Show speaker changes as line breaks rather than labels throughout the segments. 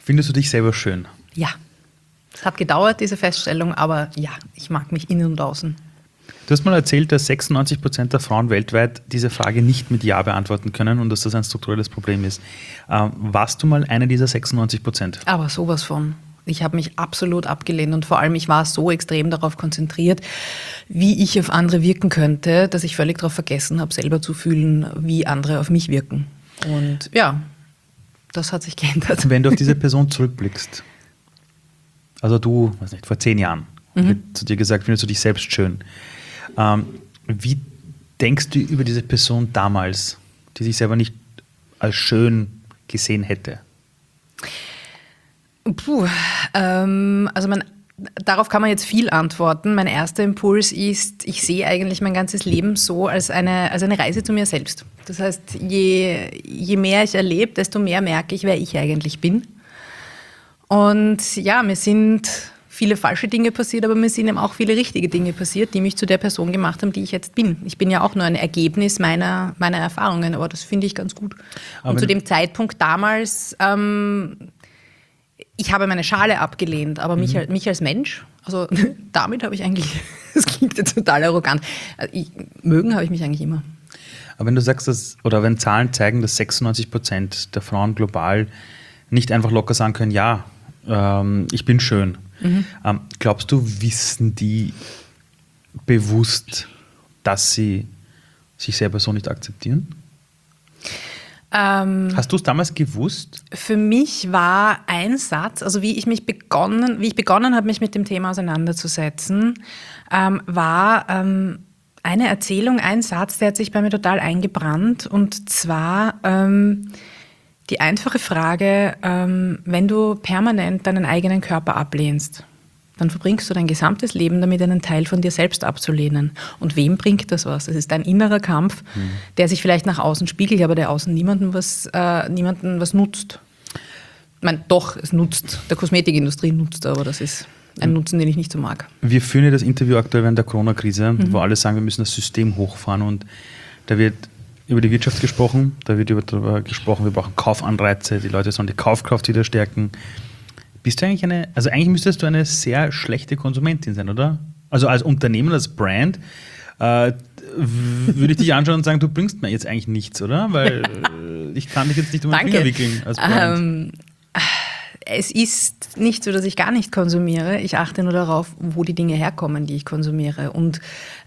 Findest du dich selber schön?
Ja. Es hat gedauert, diese Feststellung, aber ja, ich mag mich innen und außen.
Du hast mal erzählt, dass 96% der Frauen weltweit diese Frage nicht mit Ja beantworten können und dass das ein strukturelles Problem ist. Warst du mal eine dieser 96%?
Aber sowas von. Ich habe mich absolut abgelehnt und vor allem, ich war so extrem darauf konzentriert, wie ich auf andere wirken könnte, dass ich völlig darauf vergessen habe, selber zu fühlen, wie andere auf mich wirken. Und ja, das hat sich geändert.
Wenn du auf diese Person zurückblickst, also du, weiß nicht, vor 10 Jahren, wird zu dir gesagt, findest du dich selbst schön. Wie denkst du über diese Person damals, die sich selber nicht als schön gesehen hätte?
Darauf kann man jetzt viel antworten. Mein erster Impuls ist, ich sehe eigentlich mein ganzes Leben so als eine Reise zu mir selbst. Das heißt, je mehr ich erlebe, desto mehr merke ich, wer ich eigentlich bin. Und ja, mir sind viele falsche Dinge passiert, aber mir sind eben auch viele richtige Dinge passiert, die mich zu der Person gemacht haben, die ich jetzt bin. Ich bin ja auch nur ein Ergebnis meiner Erfahrungen, aber das finde ich ganz gut. Und zu dem Zeitpunkt damals, ich habe meine Schale abgelehnt, aber mich als Mensch, also damit habe ich eigentlich, das klingt jetzt total arrogant, mögen habe ich mich eigentlich immer.
Aber wenn du sagst, oder wenn Zahlen zeigen, dass 96% der Frauen global nicht einfach locker sagen können, ja, ich bin schön. Glaubst du, wissen die bewusst, dass sie sich selber so nicht akzeptieren? Hast du es damals gewusst?
Für mich war ein Satz, also wie ich begonnen habe, mich mit dem Thema auseinanderzusetzen, war eine Erzählung, ein Satz, der hat sich bei mir total eingebrannt. Und zwar die einfache Frage, wenn du permanent deinen eigenen Körper ablehnst, dann verbringst du dein gesamtes Leben damit, einen Teil von dir selbst abzulehnen. Und wem bringt das was? Es ist ein innerer Kampf, der sich vielleicht nach außen spiegelt, aber der außen niemandem was nutzt. Ich meine, doch, es nutzt. Der Kosmetikindustrie nutzt, aber das ist ein Nutzen, den ich nicht so mag.
Wir führen ja das Interview aktuell während der Corona-Krise, wo alle sagen, wir müssen das System hochfahren. Und da wird über die Wirtschaft gesprochen, da wird darüber gesprochen, wir brauchen Kaufanreize, die Leute sollen die Kaufkraft wieder stärken. Bist du eigentlich eigentlich müsstest du eine sehr schlechte Konsumentin sein, oder? Also als Unternehmen, als Brand, würde ich dich anschauen und sagen, du bringst mir jetzt eigentlich nichts, oder? Weil ich kann dich jetzt nicht um den Finger wickeln als Brand.
Es ist nicht so, dass ich gar nicht konsumiere. Ich achte nur darauf, wo die Dinge herkommen, die ich konsumiere. Und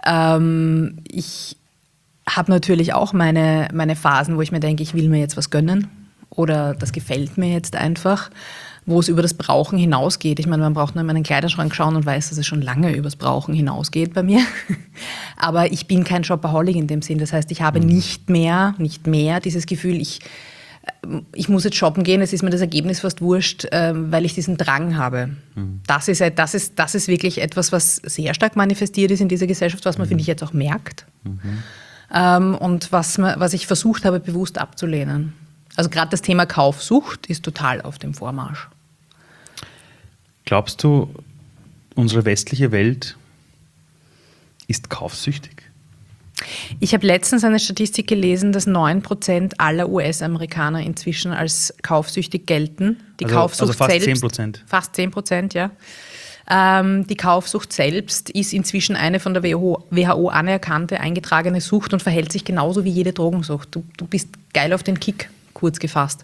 ich habe natürlich auch meine Phasen, wo ich mir denke, ich will mir jetzt was gönnen oder das gefällt mir jetzt einfach, wo es über das Brauchen hinausgeht. Ich meine, man braucht nur in meinen Kleiderschrank schauen und weiß, dass es schon lange über das Brauchen hinausgeht bei mir. Aber ich bin kein Shopaholic in dem Sinn. Das heißt, ich habe nicht mehr dieses Gefühl, ich muss jetzt shoppen gehen, es ist mir das Ergebnis fast wurscht, weil ich diesen Drang habe. Das ist wirklich etwas, was sehr stark manifestiert ist in dieser Gesellschaft, was man, finde ich, jetzt auch merkt. Und was ich versucht habe, bewusst abzulehnen. Also gerade das Thema Kaufsucht ist total auf dem Vormarsch.
Glaubst du, unsere westliche Welt ist kaufsüchtig?
Ich habe letztens eine Statistik gelesen, dass 9% aller US-Amerikaner inzwischen als kaufsüchtig gelten. Die Kaufsucht
fast
selbst,
10%.
Fast 10%, ja. Die Kaufsucht selbst ist inzwischen eine von der WHO anerkannte, eingetragene Sucht und verhält sich genauso wie jede Drogensucht. Du bist geil auf den Kick, kurz gefasst.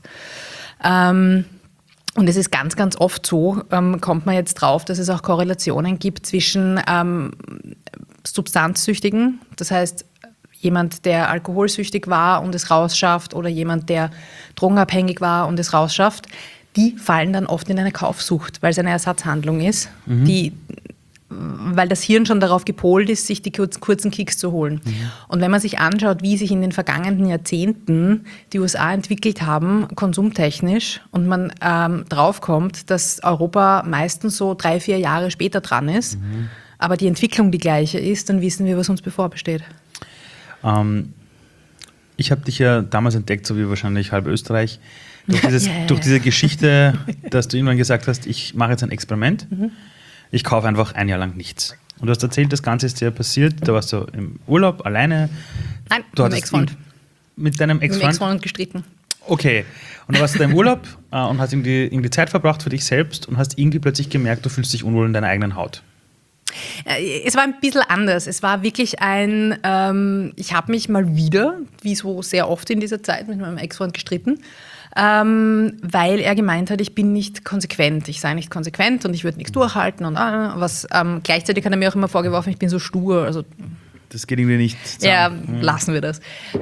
Und es ist ganz, ganz oft so, kommt man jetzt drauf, dass es auch Korrelationen gibt zwischen Substanzsüchtigen, das heißt jemand, der alkoholsüchtig war und es rausschafft oder jemand, der drogenabhängig war und es rausschafft, die fallen dann oft in eine Kaufsucht, weil es eine Ersatzhandlung ist, weil das Hirn schon darauf gepolt ist, sich die kurzen Kicks zu holen. Und wenn man sich anschaut, wie sich in den vergangenen Jahrzehnten die USA entwickelt haben, konsumtechnisch, und man draufkommt, dass Europa meistens so 3-4 Jahre später dran ist, aber die Entwicklung die gleiche ist, dann wissen wir, was uns bevorbesteht.
Ich habe dich ja damals entdeckt, so wie wahrscheinlich halb Österreich, durch diese Geschichte, dass du irgendwann gesagt hast, ich mache jetzt ein Experiment, ich kaufe einfach ein Jahr lang nichts. Und du hast erzählt, das Ganze ist dir passiert, da warst du im Urlaub alleine.
Nein, mit meinem Ex-Freund.
Mit deinem Ex-Freund?
Mit dem Ex-Freund gestritten.
Okay. Und dann warst du da im Urlaub und hast irgendwie Zeit verbracht für dich selbst und hast irgendwie plötzlich gemerkt, du fühlst dich unwohl in deiner eigenen Haut.
Es war ein bisschen anders. Es war wirklich ich habe mich mal wieder, wie so sehr oft in dieser Zeit, mit meinem Ex-Freund gestritten, weil er gemeint hat, ich bin nicht konsequent. Ich sei nicht konsequent und ich würde nichts durchhalten. Und gleichzeitig hat er mir auch immer vorgeworfen, ich bin so stur. Also,
das geht irgendwie nicht zusammen.
Ja, lassen wir das.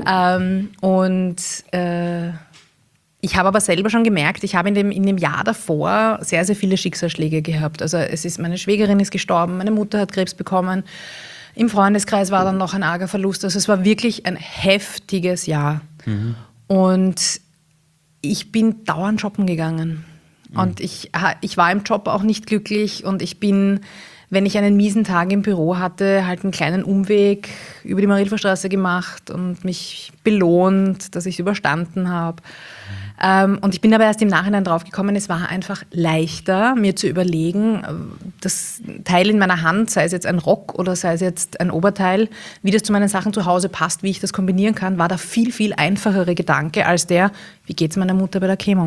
Ich habe aber selber schon gemerkt, ich habe in dem Jahr davor sehr, sehr viele Schicksalsschläge gehabt. Also meine Schwägerin ist gestorben, meine Mutter hat Krebs bekommen, im Freundeskreis war dann noch ein arger Verlust. Also es war wirklich ein heftiges Jahr. Mhm. Und ich bin dauernd shoppen gegangen. Mhm. Und ich war im Job auch nicht glücklich und ich bin, wenn ich einen miesen Tag im Büro hatte, halt einen kleinen Umweg über die Marilferstraße gemacht und mich belohnt, dass ich es überstanden habe. Und ich bin aber erst im Nachhinein draufgekommen, es war einfach leichter, mir zu überlegen, das Teil in meiner Hand, sei es jetzt ein Rock oder sei es jetzt ein Oberteil, wie das zu meinen Sachen zu Hause passt, wie ich das kombinieren kann, war der viel, viel einfachere Gedanke als der, wie geht es meiner Mutter bei der Chemo?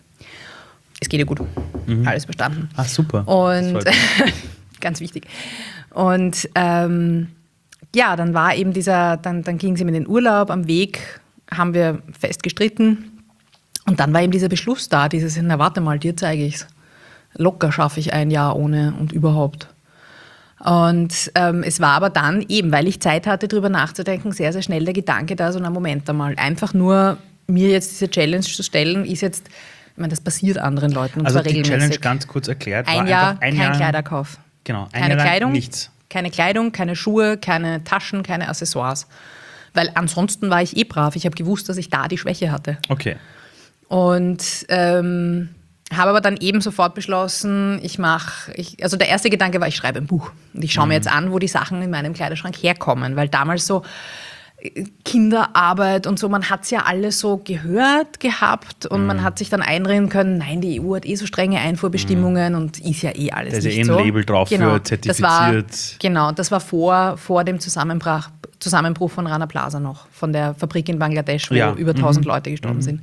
Es geht ihr gut. Mhm. Alles bestanden.
Ach, super.
Und ganz wichtig. Und dann war eben dann ging sie in den Urlaub, am Weg haben wir fest gestritten. Und dann war eben dieser Beschluss da, na warte mal, dir zeige ich's. Locker schaffe ich ein Jahr ohne und überhaupt. Und es war aber dann eben, weil ich Zeit hatte, darüber nachzudenken, sehr, sehr schnell der Gedanke da, so na Moment einmal, einfach nur mir jetzt diese Challenge zu stellen, ist jetzt, ich meine, das passiert anderen Leuten und
also
zwar regelmäßig.
Also die Challenge ganz kurz erklärt,
ein Jahr kein Kleiderkauf.
Genau,
keine Kleidung,
nichts.
Keine Kleidung, keine Schuhe, keine Taschen, keine Accessoires. Weil ansonsten war ich brav. Ich habe gewusst, dass ich da die Schwäche hatte.
Okay.
Und habe aber dann eben sofort beschlossen, also der erste Gedanke war, ich schreibe ein Buch. Und ich schaue mir jetzt an, wo die Sachen in meinem Kleiderschrank herkommen. Weil damals so Kinderarbeit und so, man hat es ja alles so gehört gehabt und man hat sich dann einreden können, nein, die EU hat so strenge Einfuhrbestimmungen und ist ja alles
da ist
nicht
ja
so.
Ein Label drauf für zertifiziert.
Das war vor dem Zusammenbruch von Rana Plaza noch, von der Fabrik in Bangladesch, wo über 1000 Leute gestorben sind.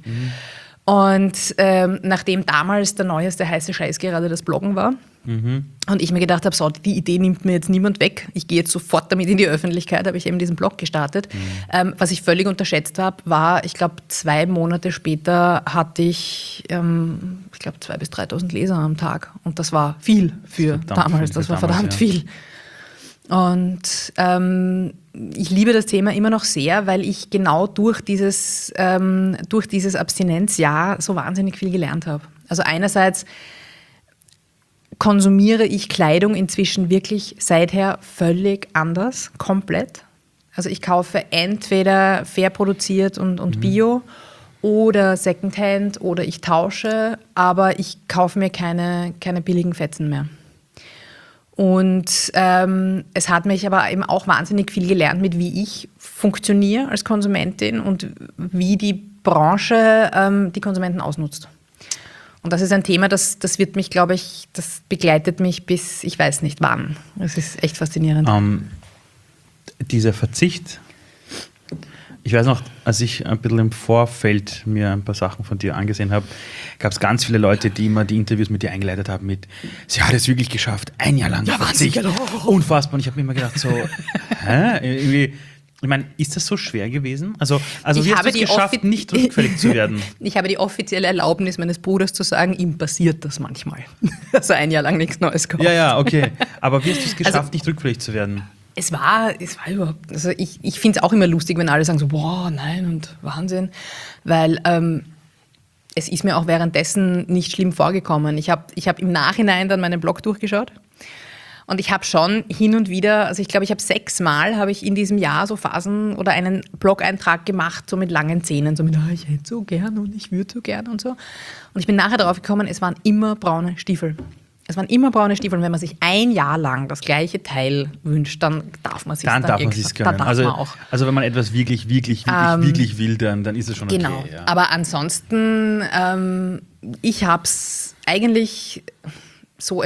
Und nachdem damals der neueste heiße Scheiß gerade das Bloggen war und ich mir gedacht habe, so, die Idee nimmt mir jetzt niemand weg, ich gehe jetzt sofort damit in die Öffentlichkeit, habe ich eben diesen Blog gestartet. Was ich völlig unterschätzt habe, war, ich glaube 2 Monate später hatte ich, 2.000 bis 3.000 Leser am Tag und das war viel für damals, das war verdammt viel. Und ich liebe das Thema immer noch sehr, weil ich genau durch dieses Abstinenzjahr so wahnsinnig viel gelernt habe. Also einerseits konsumiere ich Kleidung inzwischen wirklich seither völlig anders, komplett. Also ich kaufe entweder fair produziert und bio oder Secondhand oder ich tausche, aber ich kaufe mir keine billigen Fetzen mehr. Und es hat mich aber eben auch wahnsinnig viel gelernt, mit wie ich funktioniere als Konsumentin und wie die Branche die Konsumenten ausnutzt. Und das ist ein Thema, das wird mich, glaube ich, das begleitet mich bis ich weiß nicht wann. Das ist echt faszinierend.
Dieser Verzicht, ich weiß noch, als ich ein bisschen im Vorfeld mir ein paar Sachen von dir angesehen habe, gab es ganz viele Leute, die immer die Interviews mit dir eingeleitet haben mit, sie hat es wirklich geschafft, 1 Jahr lang Verzicht. Genau. Unfassbar. Und ich habe mir immer gedacht so, irgendwie, ich meine, ist das so schwer gewesen? Also wie hast du es geschafft, nicht rückfällig zu werden?
Ich habe die offizielle Erlaubnis meines Bruders zu sagen, ihm passiert das manchmal. Dass er 1 Jahr lang nichts Neues kauft.
Ja, okay. Aber wie hast du es geschafft, nicht rückfällig zu werden?
Es war überhaupt, also ich finde es auch immer lustig, wenn alle sagen so, boah, nein und Wahnsinn, weil es ist mir auch währenddessen nicht schlimm vorgekommen. Ich hab im Nachhinein dann meinen Blog durchgeschaut und ich habe schon hin und wieder, also ich glaube, ich habe 6-mal habe ich in diesem Jahr so Phasen oder einen Blog-Eintrag gemacht, so mit langen Zähnen, so mit, ich hätte so gern und ich würde so gern und so. Und ich bin nachher darauf gekommen, es waren immer braune Stiefel. Es waren immer braune Stiefel und wenn man sich 1 Jahr lang das gleiche Teil wünscht, dann darf man es
gönnen. Also wenn man etwas wirklich will, dann ist es schon okay.
Genau, ja. Aber ansonsten, ich habe es eigentlich so,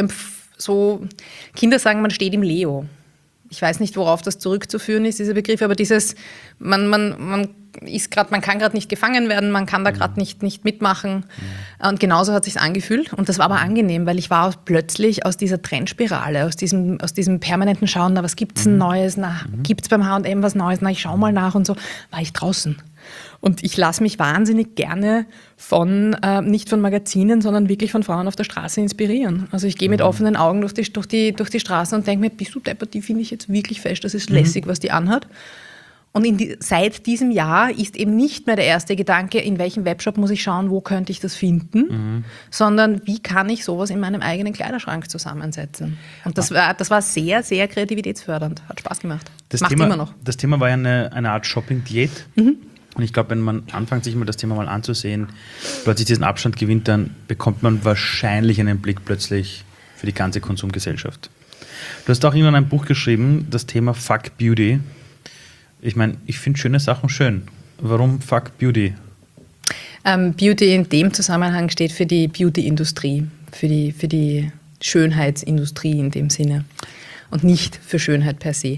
Kinder sagen, man steht im Leo. Ich weiß nicht, worauf das zurückzuführen ist, dieser Begriff, aber dieses, man man kann gerade nicht gefangen werden, man kann da gerade nicht mitmachen. Und genauso hat es sich angefühlt. Und das war aber angenehm, weil ich war plötzlich aus dieser Trendspirale, aus diesem permanenten Schauen, na, was gibt es denn Neues, gibt es beim H&M was Neues, na, ich schau mal nach und so, war ich draußen. Und ich lasse mich wahnsinnig gerne nicht von Magazinen, sondern wirklich von Frauen auf der Straße inspirieren. Also ich gehe mit offenen Augen durch die Straße und denke mir, bist du deppert, die finde ich jetzt wirklich fest, das ist lässig, was die anhat. Und seit diesem Jahr ist eben nicht mehr der erste Gedanke, in welchem Webshop muss ich schauen, wo könnte ich das finden, sondern wie kann ich sowas in meinem eigenen Kleiderschrank zusammensetzen. Und das war sehr, sehr kreativitätsfördernd. Hat Spaß gemacht. Macht immer noch.
Das Thema war ja eine Art Shopping-Diät. Und ich glaube, wenn man anfängt, sich mal das Thema mal anzusehen, plötzlich diesen Abstand gewinnt, dann bekommt man wahrscheinlich einen Blick plötzlich für die ganze Konsumgesellschaft. Du hast auch irgendwann ein Buch geschrieben, das Thema Fuck Beauty. Ich meine, ich finde schöne Sachen schön. Warum Fuck Beauty?
Beauty in dem Zusammenhang steht für die Beauty-Industrie, für die Schönheitsindustrie in dem Sinne und nicht für Schönheit per se.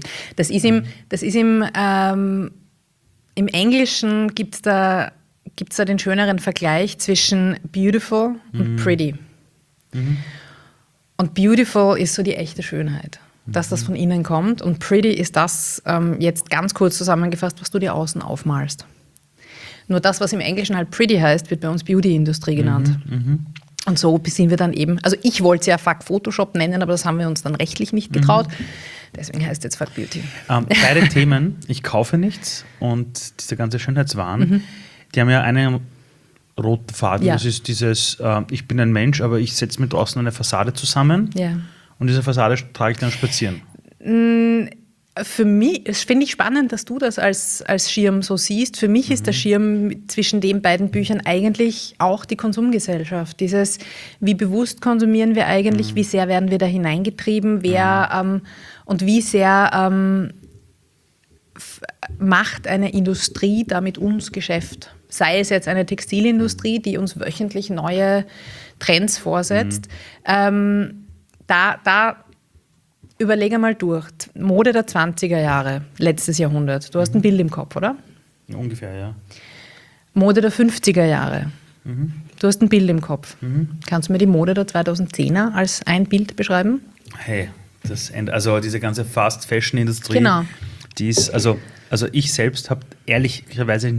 Im Englischen gibt es da den schöneren Vergleich zwischen beautiful und pretty. Und beautiful ist so die echte Schönheit, dass das von innen kommt. Und pretty ist das, jetzt ganz kurz zusammengefasst, was du dir außen aufmalst. Nur das, was im Englischen halt pretty heißt, wird bei uns Beauty-Industrie genannt. Und so sind wir dann eben, also ich wollte es ja Fuck Photoshop nennen, aber das haben wir uns dann rechtlich nicht getraut. Deswegen heißt es jetzt Fuck Beauty.
Beide Themen, ich kaufe nichts und diese ganze Schönheitswahn, die haben ja einen roten Faden. Ja. Das ist dieses, ich bin ein Mensch, aber ich setze mir draußen eine Fassade zusammen und diese Fassade trage ich dann spazieren.
Für mich, das finde ich spannend, dass du das als Schirm so siehst. Für mich ist der Schirm zwischen den beiden Büchern eigentlich auch die Konsumgesellschaft. Dieses, wie bewusst konsumieren wir eigentlich, wie sehr werden wir da hineingetrieben, und wie sehr macht eine Industrie da mit uns Geschäft. Sei es jetzt eine Textilindustrie, die uns wöchentlich neue Trends vorsetzt. Überlege mal durch. Mode der 20er Jahre, letztes Jahrhundert. Du hast ein Bild im Kopf, oder?
Ungefähr, ja. Mode
der 50er Jahre. Du hast ein Bild im Kopf. Kannst du mir die Mode der 2010er als ein Bild beschreiben?
Hey, also diese ganze Fast-Fashion-Industrie,
genau.
Die ist, also ich selbst habe ehrlicherweise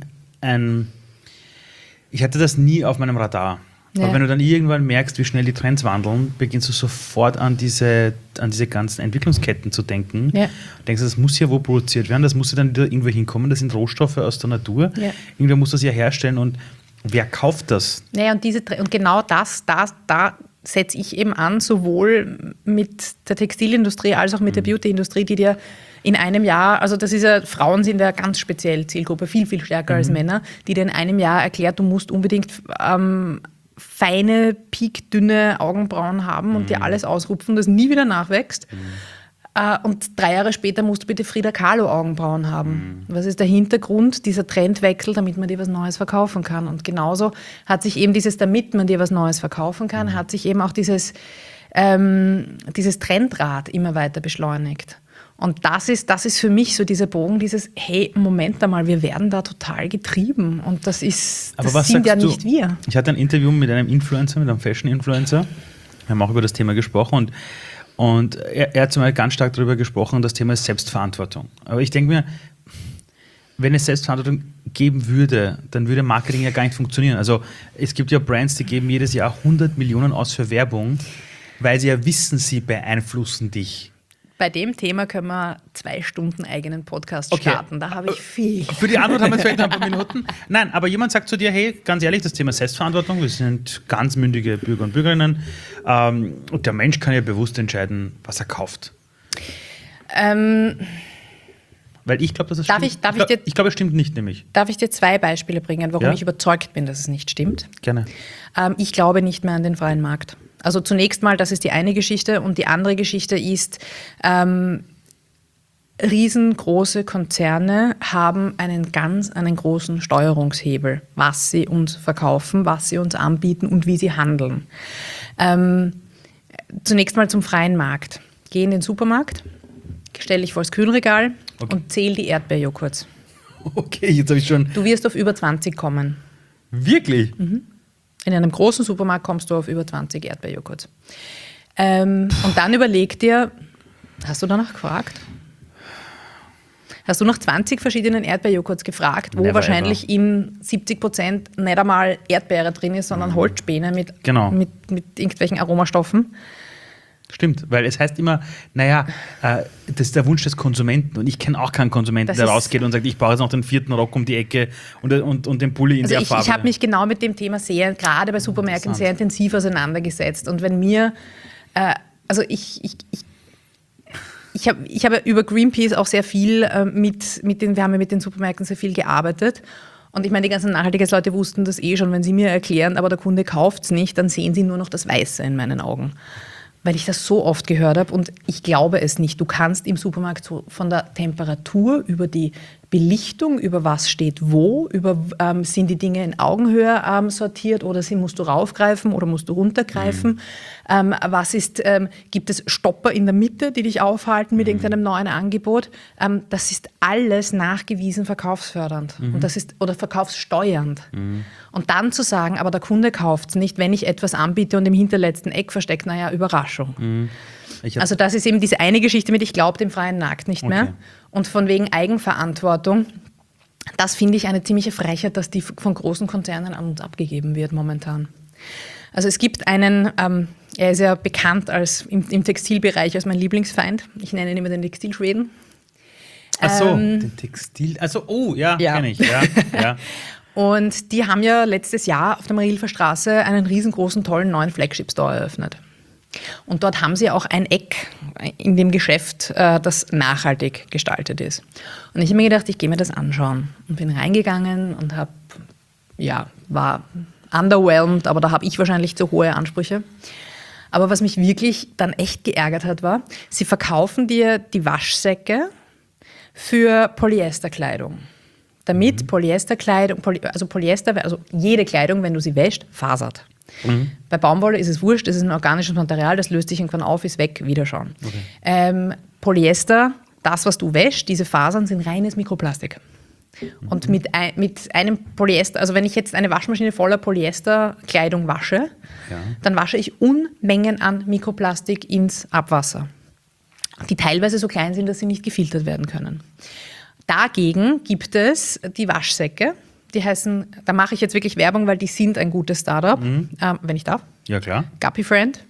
ich hatte das nie auf meinem Radar. Ja. Aber wenn du dann irgendwann merkst, wie schnell die Trends wandeln, beginnst du sofort an diese ganzen Entwicklungsketten zu denken. Ja. Du denkst, das muss ja wo produziert werden, das muss ja dann wieder irgendwo hinkommen, das sind Rohstoffe aus der Natur. Ja. Irgendwer muss das ja herstellen und wer kauft das?
Naja, und genau da setze ich eben an, sowohl mit der Textilindustrie als auch mit der Beautyindustrie, die dir in einem Jahr, also das ist ja, Frauen sind ja ganz speziell Zielgruppe, viel, viel stärker als Männer, die dir in einem Jahr erklärt, du musst unbedingt feine, piekdünne Augenbrauen haben und dir alles ausrupfen, das nie wieder nachwächst. Und 3 Jahre später musst du bitte Frida Kahlo Augenbrauen haben. Was ist der Hintergrund, dieser Trendwechsel, damit man dir was Neues verkaufen kann? Und genauso hat sich eben damit man dir was Neues verkaufen kann, hat sich eben auch dieses Trendrad immer weiter beschleunigt. Und das ist für mich so dieser Bogen, dieses, hey, Moment einmal, wir werden da total getrieben. Und das sind ja nicht wir.
Ich hatte ein Interview mit einem Influencer, mit einem Fashion-Influencer. Wir haben auch über das Thema gesprochen. Und er hat zum Beispiel ganz stark darüber gesprochen, das Thema ist Selbstverantwortung. Aber ich denke mir, wenn es Selbstverantwortung geben würde, dann würde Marketing ja gar nicht funktionieren. Also es gibt ja Brands, die geben jedes Jahr 100 Millionen aus für Werbung, weil sie ja wissen, sie beeinflussen dich.
Bei dem Thema können wir 2 Stunden eigenen Podcast starten. Da habe ich viel.
Für die Antwort haben wir vielleicht noch ein paar Minuten. Nein, aber jemand sagt zu dir, hey, ganz ehrlich, das Thema Selbstverantwortung, wir sind ganz mündige Bürger und Bürgerinnen. Und der Mensch kann ja bewusst entscheiden, was er kauft. Weil ich glaube, dass es stimmt. Ich glaube, es stimmt nicht, nämlich.
Darf ich dir 2 Beispiele bringen, warum ich überzeugt bin, dass es nicht stimmt?
Gerne.
Ich glaube nicht mehr an den freien Markt. Also zunächst mal, das ist die eine Geschichte, und die andere Geschichte ist, riesengroße Konzerne haben einen großen Steuerungshebel, was sie uns verkaufen, was sie uns anbieten und wie sie handeln. Zunächst mal zum freien Markt. Geh in den Supermarkt, stell dich vor das Kühlregal und zähl die Erdbeerjoghurts.
Okay, jetzt habe ich schon...
Du wirst auf über 20 kommen.
Wirklich?
In einem großen Supermarkt kommst du auf über 20 Erdbeerjoghurt. Und dann überleg dir, hast du danach gefragt? Hast du nach 20 verschiedenen Erdbeerjoghurts gefragt, wo
Never
wahrscheinlich in 70% nicht einmal Erdbeere drin ist, sondern Holzspäne mit irgendwelchen Aromastoffen?
Stimmt, weil es heißt immer, naja, das ist der Wunsch des Konsumenten und ich kenne auch keinen Konsumenten, der rausgeht und sagt, ich brauche jetzt noch den 4. Rock um die Ecke und den Pulli in der Farbe.
Ich habe mich genau mit dem Thema gerade bei Supermärkten sehr intensiv auseinandergesetzt und wenn mir, ich habe über Greenpeace auch sehr viel wir haben ja mit den Supermärkten sehr viel gearbeitet. Und ich meine, die ganzen Nachhaltigkeitsleute wussten das eh schon, wenn sie mir erklären, aber der Kunde kauft es nicht, dann sehen sie nur noch das Weiße in meinen Augen. Weil ich das so oft gehört habe und ich glaube es nicht. Du kannst im Supermarkt so von der Temperatur über die Belichtung, über was steht wo, sind die Dinge in Augenhöhe sortiert oder musst du raufgreifen oder musst du runtergreifen. Gibt es Stopper in der Mitte, die dich aufhalten mit irgendeinem neuen Angebot? Das ist alles nachgewiesen verkaufsfördernd oder verkaufssteuernd. Und dann zu sagen, aber der Kunde kauft es nicht, wenn ich etwas anbiete und im hinterletzten Eck versteckt, naja, Überraschung. Also das ist eben diese eine Geschichte mit, ich glaube dem freien Markt nicht mehr. Und von wegen Eigenverantwortung, das finde ich eine ziemliche Frechheit, dass die von großen Konzernen an uns abgegeben wird momentan. Also es gibt einen, er ist ja bekannt im Textilbereich als mein Lieblingsfeind. Ich nenne ihn immer den Textilschweden.
Ach so, den Textil, kenne ich. Ja.
Und die haben ja letztes Jahr auf der Marilfer Straße einen riesengroßen, tollen neuen Flagship-Store eröffnet. Und dort haben sie auch ein Eck in dem Geschäft, das nachhaltig gestaltet ist. Und ich habe mir gedacht, ich gehe mir das anschauen. Und bin reingegangen und war underwhelmed, aber da habe ich wahrscheinlich zu hohe Ansprüche. Aber was mich wirklich dann echt geärgert hat, war, sie verkaufen dir die Waschsäcke für Polyesterkleidung. Damit Polyesterkleidung, also jede Kleidung, wenn du sie wäschst, fasert. Bei Baumwolle ist es wurscht, das ist ein organisches Material, das löst sich irgendwann auf, ist weg, wieder schauen. Okay. Polyester, das, was du wäschst, diese Fasern sind reines Mikroplastik. Und mit einem Polyester, also wenn ich jetzt eine Waschmaschine voller Polyesterkleidung wasche, dann wasche ich Unmengen an Mikroplastik ins Abwasser, die teilweise so klein sind, dass sie nicht gefiltert werden können. Dagegen gibt es die Waschsäcke, die heißen, da mache ich jetzt wirklich Werbung, weil die sind ein gutes Startup, wenn ich darf.
Ja, klar.
Guppy Friend.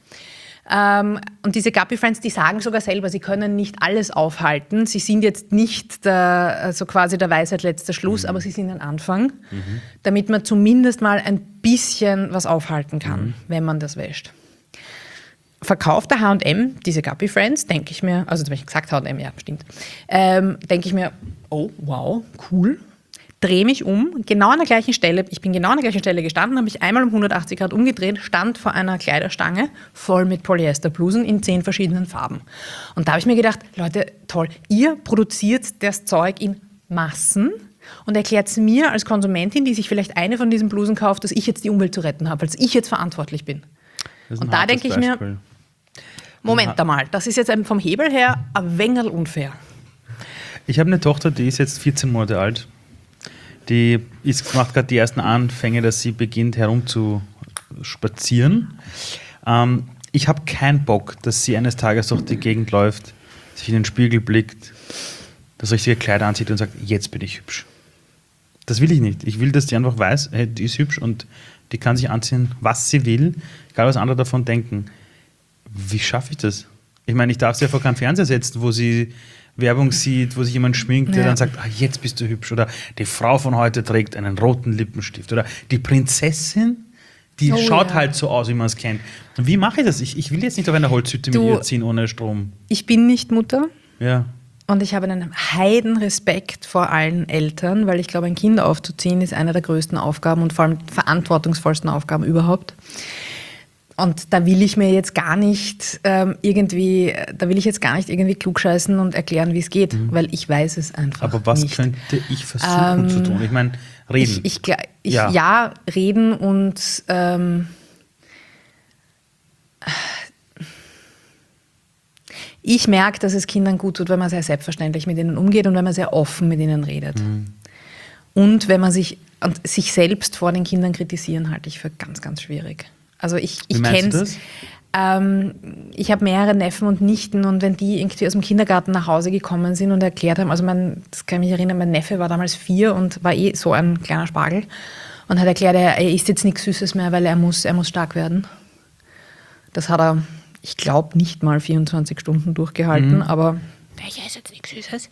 Und diese Guppy Friends, die sagen sogar selber, sie können nicht alles aufhalten. Sie sind jetzt nicht quasi der Weisheit letzter Schluss, aber sie sind ein Anfang, damit man zumindest mal ein bisschen was aufhalten kann, wenn man das wäscht. Verkauft der H&M diese Guppy Friends, denke ich mir, also wenn ich gesagt H&M, ja, stimmt, denke ich mir, oh, wow, cool. Drehe mich um, genau an der gleichen Stelle, ich bin genau an der gleichen Stelle gestanden, habe mich einmal um 180 Grad umgedreht, stand vor einer Kleiderstange voll mit Polyesterblusen in 10 verschiedenen Farben. Und da habe ich mir gedacht, Leute, toll, ihr produziert das Zeug in Massen und erklärt es mir als Konsumentin, die sich vielleicht eine von diesen Blusen kauft, dass ich jetzt die Umwelt zu retten habe, als ich jetzt verantwortlich bin. Und da denke ich mir, Moment einmal, das ist jetzt vom Hebel her ein wenig unfair.
Ich habe eine Tochter, die ist jetzt 14 Monate alt. Die macht gerade die ersten Anfänge, dass sie beginnt herumzuspazieren. Ich habe keinen Bock, dass sie eines Tages durch die Gegend läuft, sich in den Spiegel blickt, das richtige Kleid anzieht und sagt, jetzt bin ich hübsch. Das will ich nicht. Ich will, dass die einfach weiß, hey, die ist hübsch und die kann sich anziehen, was sie will, egal was andere davon denken. Wie schaffe ich das? Ich meine, ich darf sie ja vor keinen Fernseher setzen, wo sie Werbung sieht, wo sich jemand schminkt, der dann sagt, jetzt bist du hübsch. Oder die Frau von heute trägt einen roten Lippenstift. Oder die Prinzessin, die schaut halt so aus, wie man es kennt. Und wie mache ich das? Ich will jetzt nicht auf einer Holzhütte mit ihr ziehen ohne Strom.
Ich bin nicht Mutter.
Ja.
Und ich habe einen Heidenrespekt vor allen Eltern, weil ich glaube, ein Kind aufzuziehen ist eine der größten Aufgaben und vor allem verantwortungsvollsten Aufgaben überhaupt. Und da will ich mir jetzt gar nicht irgendwie klugscheißen und erklären, wie es geht, weil ich weiß es einfach nicht.
Aber was könnte ich versuchen zu tun? Ich meine, reden.
Ja, reden und ich merke, dass es Kindern gut tut, wenn man sehr selbstverständlich mit ihnen umgeht und wenn man sehr offen mit ihnen redet. Und wenn man sich selbst vor den Kindern kritisieren, halte ich für ganz, ganz schwierig. Also ich kenne es. Ich habe mehrere Neffen und Nichten und wenn die irgendwie aus dem Kindergarten nach Hause gekommen sind und erklärt haben, also das kann ich mich erinnern, mein Neffe war damals 4 und war so ein kleiner Spargel und hat erklärt, er isst jetzt nichts Süßes mehr, weil er muss stark werden. Das hat er, ich glaube, nicht mal 24 Stunden durchgehalten, aber ich esse jetzt nichts Süßes.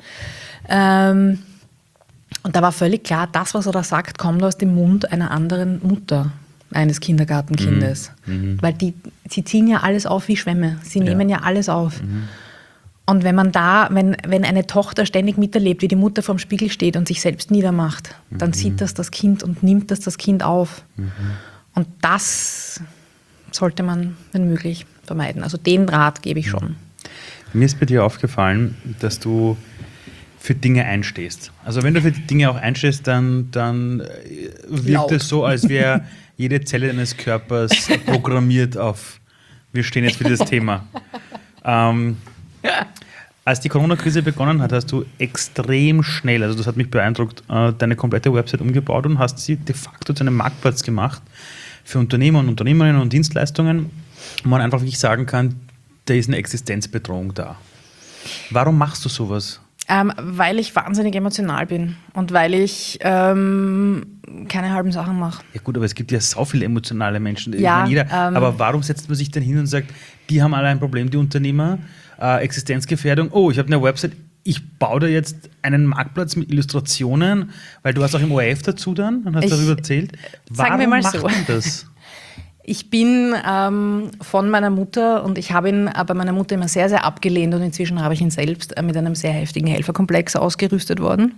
Und da war völlig klar, das, was er da sagt, kommt aus dem Mund einer anderen Mutter eines Kindergartenkindes. Weil sie ziehen ja alles auf wie Schwämme. Sie nehmen ja alles auf. Und wenn wenn eine Tochter ständig miterlebt, wie die Mutter vorm Spiegel steht und sich selbst niedermacht, dann sieht das Kind und nimmt das Kind auf. Und das sollte man, wenn möglich, vermeiden. Also den Rat gebe ich schon.
Mir ist bei dir aufgefallen, dass du für Dinge einstehst. Also wenn du für die Dinge auch einstehst, dann wirkt es so, als wäre jede Zelle deines Körpers programmiert auf, wir stehen jetzt für dieses Thema. Als die Corona-Krise begonnen hat, hast du extrem schnell, also das hat mich beeindruckt, deine komplette Website umgebaut und hast sie de facto zu einem Marktplatz gemacht für Unternehmer und Unternehmerinnen und Dienstleistungen, wo man einfach wirklich sagen kann, da ist eine Existenzbedrohung da. Warum machst du sowas?
Weil ich wahnsinnig emotional bin und weil ich keine halben Sachen mache.
Ja gut, aber es gibt ja so viele emotionale Menschen.
Ja,
ich meine, aber warum setzt man sich denn hin und sagt, die haben alle ein Problem, die Unternehmer, Existenzgefährdung, oh, ich habe eine Website, ich baue da jetzt einen Marktplatz mit Illustrationen, weil du hast auch im ORF dazu dann und hast darüber erzählt. Warum macht man das?
Ich bin von meiner Mutter und ich habe ihn bei meiner Mutter immer sehr, sehr abgelehnt und inzwischen habe ich ihn selbst mit einem sehr heftigen Helferkomplex ausgerüstet worden.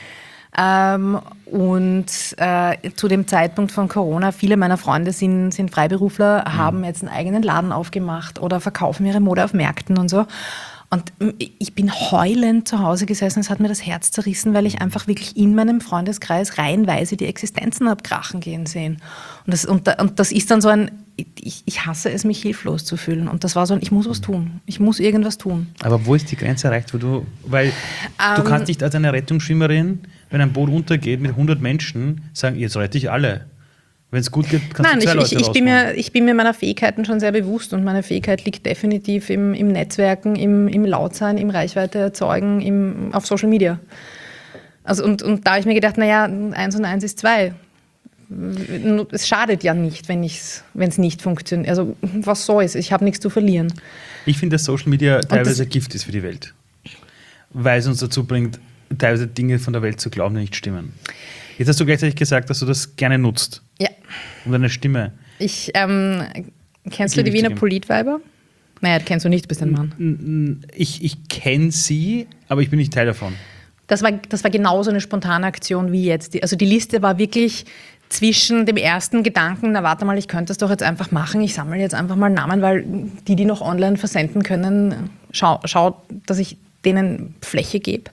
Zu dem Zeitpunkt von Corona, viele meiner Freunde sind Freiberufler, haben jetzt einen eigenen Laden aufgemacht oder verkaufen ihre Mode auf Märkten und so. Und ich bin heulend zu Hause gesessen, es hat mir das Herz zerrissen, weil ich einfach wirklich in meinem Freundeskreis reihenweise die Existenzen habe krachen gehen sehen. Und das ist dann so ich hasse es, mich hilflos zu fühlen. Und das war so ich muss was tun. Ich muss irgendwas tun.
Aber wo ist die Grenze erreicht? Du kannst nicht als eine Rettungsschwimmerin, wenn ein Boot untergeht mit 100 Menschen, sagen, jetzt rette ich alle. Wenn es gut geht, kannst du 2 Leute rausholen.
Ich bin mir meiner Fähigkeiten schon sehr bewusst und meine Fähigkeit liegt definitiv im Netzwerken, im Lautsein, im Reichweite erzeugen, auf Social Media. Also und da habe ich mir gedacht, 1 und 1 ist 2. Es schadet ja nicht, wenn es nicht funktioniert. Also was soll's? Ich habe nichts zu verlieren.
Ich finde, dass Social Media teilweise Gift ist für die Welt. Weil es uns dazu bringt, teilweise Dinge von der Welt zu glauben, die nicht stimmen. Jetzt hast du gleichzeitig gesagt, dass du das gerne nutzt.
Ja.
Und deine Stimme.
Kennst du die Wiener Politweiber? Naja, kennst du nicht, du bist ein Mann.
Ich kenne sie, aber ich bin nicht Teil davon.
Das war genauso eine spontane Aktion wie jetzt. Also die Liste war wirklich zwischen dem ersten Gedanken, na warte mal, ich könnte das doch jetzt einfach machen, ich sammle jetzt einfach mal Namen, weil die noch online versenden können, schau, dass ich denen Fläche gebe.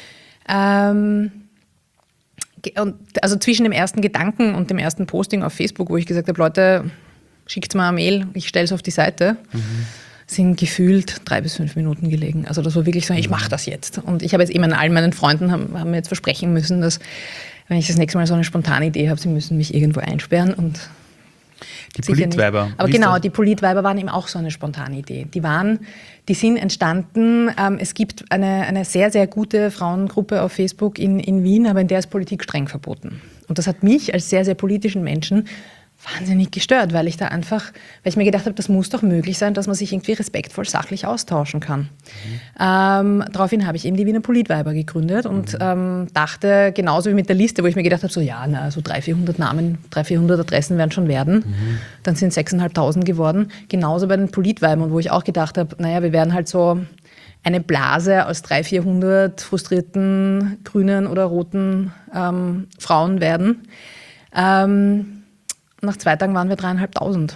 Also zwischen dem ersten Gedanken und dem ersten Posting auf Facebook, wo ich gesagt habe, Leute, schickt mir eine Mail, ich stelle es auf die Seite, sind gefühlt 3 bis 5 Minuten gelegen. Also das war wirklich so, ich mache das jetzt. Und ich habe jetzt eben all meinen Freunden haben mir jetzt versprechen müssen, dass wenn ich das nächste Mal so eine spontane Idee habe, sie müssen mich irgendwo einsperren und
die Politweiber.
Aber genau, die Politweiber waren eben auch so eine spontane Idee. Die sind entstanden, es gibt eine sehr, sehr gute Frauengruppe auf Facebook in Wien, aber in der ist Politik streng verboten. Und das hat mich als sehr, sehr politischen Menschen wahnsinnig gestört, weil ich mir gedacht habe, das muss doch möglich sein, dass man sich irgendwie respektvoll sachlich austauschen kann. Daraufhin habe ich eben die Wiener Politweiber gegründet und dachte, genauso wie mit der Liste, wo ich mir gedacht habe, so 300, 400 Namen, 300, 400 Adressen werden schon werden. Dann sind 6.500 geworden. Genauso bei den Politweibern, wo ich auch gedacht habe, wir werden halt so eine Blase aus 300, 400 frustrierten grünen oder roten Frauen werden. Nach 2 Tagen waren wir 3.500.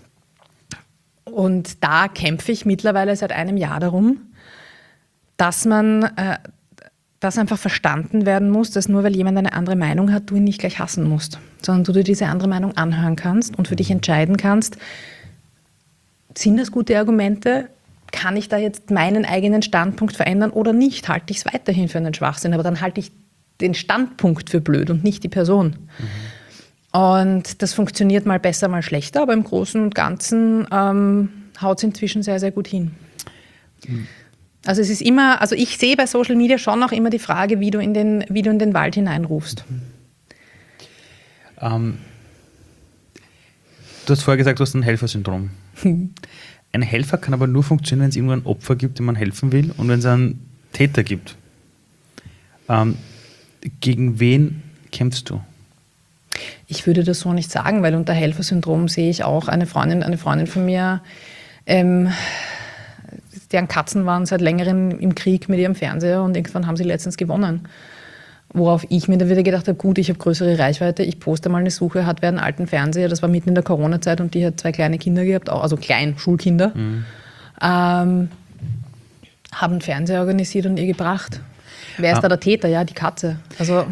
Und da kämpfe ich mittlerweile seit einem Jahr darum, dass einfach verstanden werden muss, dass nur weil jemand eine andere Meinung hat, du ihn nicht gleich hassen musst, sondern du dir diese andere Meinung anhören kannst und für dich entscheiden kannst, sind das gute Argumente? Kann ich da jetzt meinen eigenen Standpunkt verändern oder nicht? Halte ich es weiterhin für einen Schwachsinn, aber dann halte ich den Standpunkt für blöd und nicht die Person. Und das funktioniert mal besser, mal schlechter, aber im Großen und Ganzen haut es inzwischen sehr, sehr gut hin. Also es ist immer, also ich sehe bei Social Media schon auch immer die Frage, wie du in den Wald hineinrufst.
Du hast vorher gesagt, du hast ein Helfersyndrom. Ein Helfer kann aber nur funktionieren, wenn es irgendwo ein Opfer gibt, dem man helfen will, und wenn es einen Täter gibt. Gegen wen kämpfst du?
Ich würde das so nicht sagen, weil unter Helfersyndrom sehe ich auch eine Freundin von mir, deren Katzen waren seit längerem im Krieg mit ihrem Fernseher und irgendwann haben sie letztens gewonnen. Worauf ich mir dann wieder gedacht habe, gut, ich habe größere Reichweite, ich poste mal eine Suche, hat wer einen alten Fernseher, das war mitten in der Corona-Zeit und die hat 2 kleine Kinder gehabt, also Schulkinder, haben einen Fernseher organisiert und ihr gebracht. Wer ist da der Täter? Ja, die Katze. Also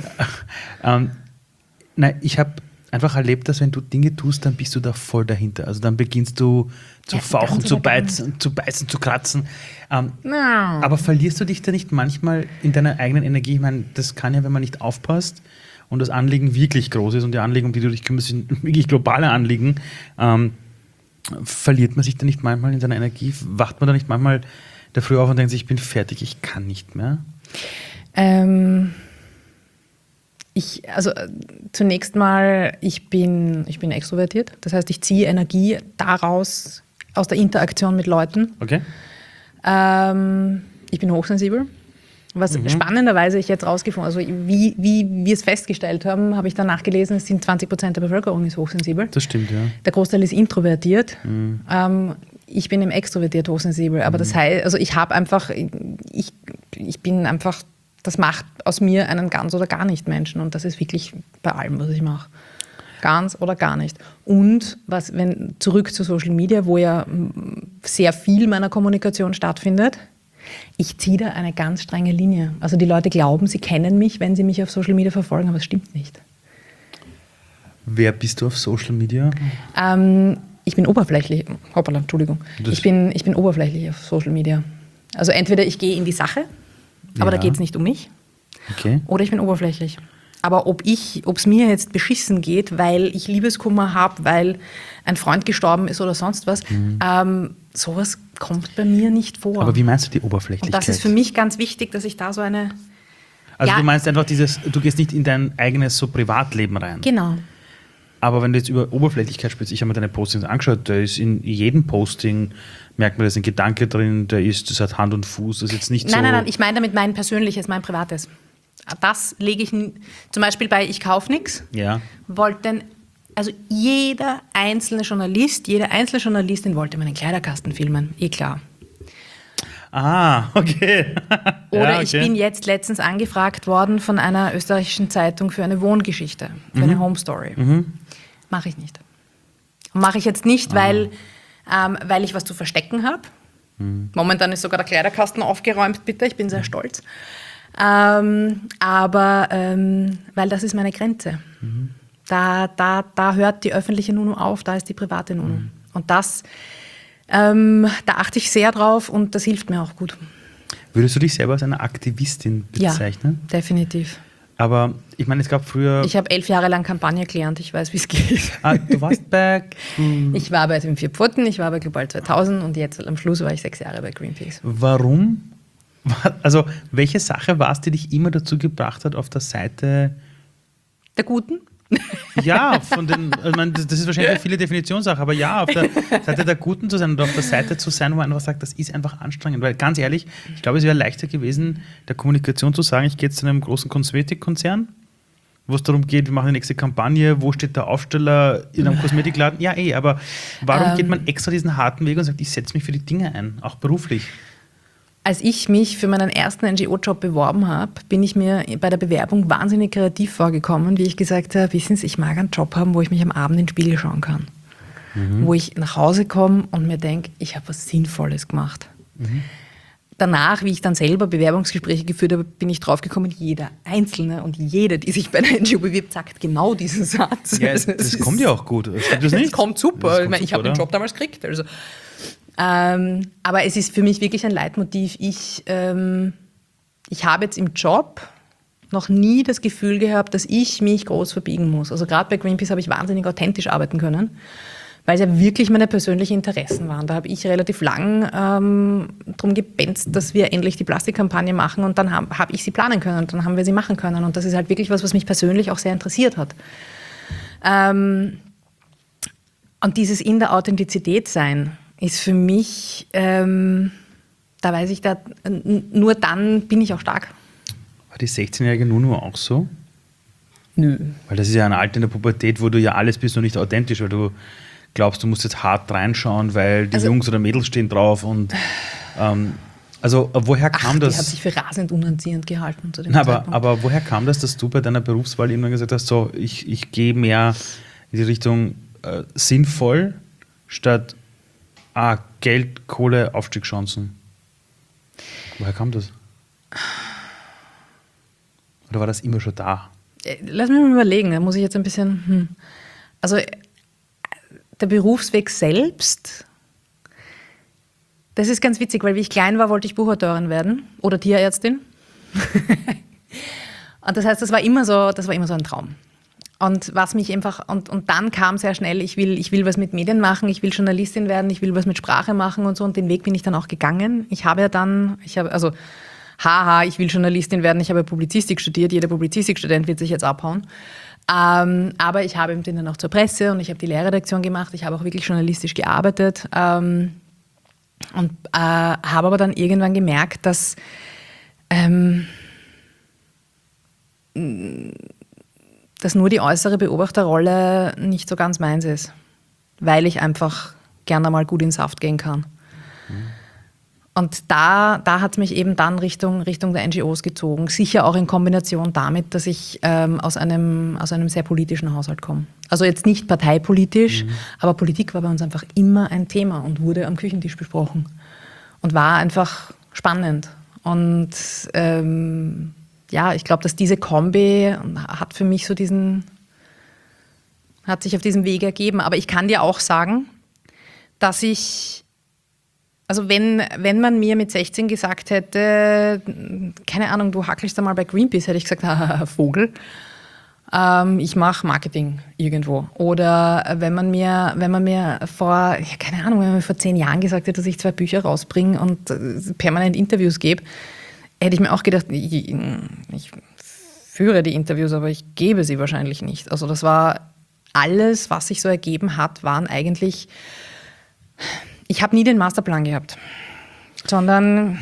nein, ich habe einfach erlebt, dass wenn du Dinge tust, dann bist du da voll dahinter. Also dann beginnst du zu fauchen, zu beißen, zu kratzen. Aber verlierst du dich da nicht manchmal in deiner eigenen Energie? Ich meine, das kann ja, wenn man nicht aufpasst und das Anliegen wirklich groß ist und die Anliegen, um die du dich kümmerst, sind wirklich globale Anliegen, verliert man sich da nicht manchmal in seiner Energie? Wacht man da nicht manchmal der Früh auf und denkt sich, ich bin fertig, ich kann nicht mehr?
Zunächst mal, ich bin extrovertiert. Das heißt, ich ziehe Energie daraus, aus der Interaktion mit Leuten.
Okay.
Ich bin hochsensibel. Was spannenderweise ich jetzt rausgefunden habe, also wie wir es festgestellt haben, habe ich danach gelesen, es sind 20% der Bevölkerung ist hochsensibel.
Das stimmt, ja.
Der Großteil ist introvertiert. Ich bin eben extrovertiert hochsensibel. Aber das heißt, also ich bin einfach, das macht aus mir einen ganz oder gar nicht Menschen. Und das ist wirklich bei allem, was ich mache. Ganz oder gar nicht. Und zurück zu Social Media, wo ja sehr viel meiner Kommunikation stattfindet, ich ziehe da eine ganz strenge Linie. Also die Leute glauben, sie kennen mich, wenn sie mich auf Social Media verfolgen, aber es stimmt nicht.
Wer bist du auf Social Media?
Ich bin oberflächlich. Hoppala, Entschuldigung. Ich bin oberflächlich auf Social Media. Also entweder ich gehe in die Sache, aber da geht es nicht um mich.
Okay.
Oder ich bin oberflächlich. Aber ob es mir jetzt beschissen geht, weil ich Liebeskummer habe, weil ein Freund gestorben ist oder sonst was, sowas kommt bei mir nicht vor.
Aber wie meinst du die Oberflächlichkeit?
Und das ist für mich ganz wichtig, dass ich da so eine...
Also du meinst einfach du gehst nicht in dein eigenes so Privatleben rein.
Genau.
Aber wenn du jetzt über Oberflächlichkeit sprichst, ich habe mir deine Postings angeschaut, da ist in jedem Posting, merkt man, da ist ein Gedanke drin, das hat Hand und Fuß, das ist jetzt nicht so...
Nein, ich meine damit mein Persönliches, mein Privates. Das lege ich zum Beispiel bei Ich kaufe nichts.
Ja.
Also jeder einzelne Journalist, jede einzelne Journalistin wollte meinen Kleiderkasten filmen, klar.
Ah, okay.
Oder
okay.
Ich bin jetzt letztens angefragt worden von einer österreichischen Zeitung für eine Wohngeschichte, für eine Home Story. Mache ich nicht. Und mache ich jetzt nicht, weil ich was zu verstecken habe. Momentan ist sogar der Kleiderkasten aufgeräumt, bitte, ich bin sehr stolz. Weil das ist meine Grenze. Da hört die öffentliche Nunu auf, da ist die private Nunu. Und da achte ich sehr drauf und das hilft mir auch gut.
Würdest du dich selber als eine Aktivistin bezeichnen?
Ja, definitiv.
Aber ich meine, es gab früher...
Ich habe 11 Jahre lang Kampagne gelernt, ich weiß, wie es geht.
Du warst bei...
Ich war bei den 4 Pfoten, ich war bei Global 2000 und jetzt am Schluss war ich 6 Jahre bei Greenpeace.
Warum? Also, welche Sache war es, die dich immer dazu gebracht hat, auf der Seite...
Der Guten?
Ja, ich meine, das ist wahrscheinlich eine viele Definitionssache, aber ja, auf der Seite der Guten zu sein und auf der Seite zu sein, wo man einfach sagt, das ist einfach anstrengend. Weil ganz ehrlich, ich glaube, es wäre leichter gewesen, der Kommunikation zu sagen, ich gehe jetzt zu einem großen Kosmetikkonzern, wo es darum geht, wir machen die nächste Kampagne, wo steht der Aufsteller in einem Kosmetikladen? Ja, aber warum geht man extra diesen harten Weg und sagt, ich setze mich für die Dinge ein, auch beruflich?
Als ich mich für meinen ersten NGO-Job beworben habe, bin ich mir bei der Bewerbung wahnsinnig kreativ vorgekommen, wie ich gesagt habe, wissen Sie, ich mag einen Job haben, wo ich mich am Abend in den Spiegel schauen kann. Wo ich nach Hause komme und mir denke, ich habe was Sinnvolles gemacht. Danach, wie ich dann selber Bewerbungsgespräche geführt habe, bin ich draufgekommen, jeder Einzelne und jede, die sich bei der NGO bewirbt, sagt genau diesen Satz.
Ja, das kommt ja auch gut. Stimmt das nicht?
Das kommt super. Ich habe den Job damals gekriegt. Also. Aber es ist für mich wirklich ein Leitmotiv. Ich habe jetzt im Job noch nie das Gefühl gehabt, dass ich mich groß verbiegen muss. Also gerade bei Greenpeace habe ich wahnsinnig authentisch arbeiten können, weil es ja wirklich meine persönlichen Interessen waren. Da habe ich relativ lang drum gebenzt, dass wir endlich die Plastikkampagne machen und dann hab ich sie planen können und dann haben wir sie machen können. Und das ist halt wirklich was mich persönlich auch sehr interessiert hat. Und dieses in der Authentizität sein ist für mich, da weiß ich, nur dann bin ich auch stark.
War die 16-jährige Nunu auch so?
Nö.
Weil das ist ja ein Alter in der Pubertät, wo du ja alles bist und nicht authentisch, weil du glaubst, du musst jetzt hart reinschauen, weil die Jungs oder Mädels stehen drauf. Und woher kam das?
Die hat sich für rasend unanziehend gehalten zu dem Zeitpunkt.
Aber woher kam das, dass du bei deiner Berufswahl irgendwann gesagt hast, so, ich gehe mehr in die Richtung sinnvoll statt Geld, Kohle, Aufstiegschancen? Woher kam das? Oder war das immer schon da?
Lass mich mal überlegen, da muss ich jetzt ein bisschen... Also der Berufsweg selbst, das ist ganz witzig, weil wie ich klein war, wollte ich Buchautorin werden oder Tierärztin. Und das heißt, das war immer so ein Traum. Und was mich einfach, und dann kam sehr schnell, ich will was mit Medien machen, ich will Journalistin werden, ich will was mit Sprache machen und so, und den Weg bin ich dann auch gegangen. Ich will Journalistin werden, ich habe Publizistik studiert, jeder Publizistikstudent wird sich jetzt abhauen. Aber ich habe eben dann auch zur Presse und ich habe die Lehrredaktion gemacht, ich habe auch wirklich journalistisch gearbeitet und habe aber dann irgendwann gemerkt, dass nur die äußere Beobachterrolle nicht so ganz meins ist, weil ich einfach gerne mal gut in den Saft gehen kann. Und da hat es mich eben dann Richtung der NGOs gezogen. Sicher auch in Kombination damit, dass ich aus einem sehr politischen Haushalt komme. Also jetzt nicht parteipolitisch, aber Politik war bei uns einfach immer ein Thema und wurde am Küchentisch besprochen. Und war einfach spannend. Und ich glaube, dass diese Kombi hat für mich hat sich auf diesem Weg ergeben. Aber ich kann dir auch sagen, dass also wenn man mir mit 16 gesagt hätte, keine Ahnung, du hackelst da mal bei Greenpeace, hätte ich gesagt, Vogel, ich mache Marketing irgendwo. Oder wenn man mir vor 10 Jahren gesagt hätte, dass ich 2 Bücher rausbringe und permanent Interviews gebe, hätte ich mir auch gedacht, ich führe die Interviews, aber ich gebe sie wahrscheinlich nicht. Also das war alles, was sich so ergeben hat, waren eigentlich... Ich habe nie den Masterplan gehabt, sondern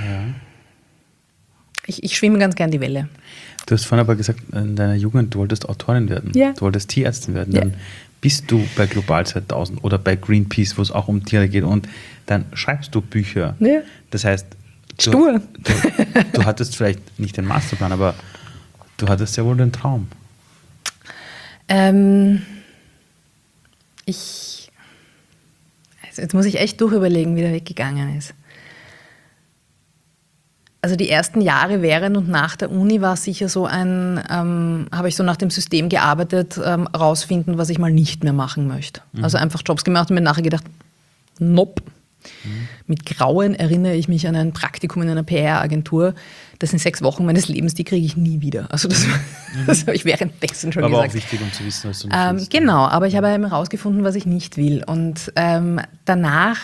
ich schwimme ganz gern die Welle.
Du hast vorhin aber gesagt, in deiner Jugend, du wolltest Autorin werden, du wolltest Tierärztin werden. Dann bist du bei Global 2000 oder bei Greenpeace, wo es auch um Tiere geht, und dann schreibst du Bücher. Ja. Das heißt, du hattest vielleicht nicht den Masterplan, aber du hattest ja wohl den Traum.
Jetzt muss ich echt durchüberlegen, wie der Weg gegangen ist. Also die ersten Jahre während und nach der Uni war sicher so habe ich so nach dem System gearbeitet, rausfinden, was ich mal nicht mehr machen möchte. Also einfach Jobs gemacht und mir nachher gedacht, nope. Mit Grauen erinnere ich mich an ein Praktikum in einer PR-Agentur. Das sind 6 Wochen meines Lebens, die kriege ich nie wieder. Also das habe ich währenddessen schon gesagt.
Aber auch wichtig, um zu wissen, was du nicht willst.
Genau, aber ich habe eben herausgefunden, was ich nicht will. Und danach,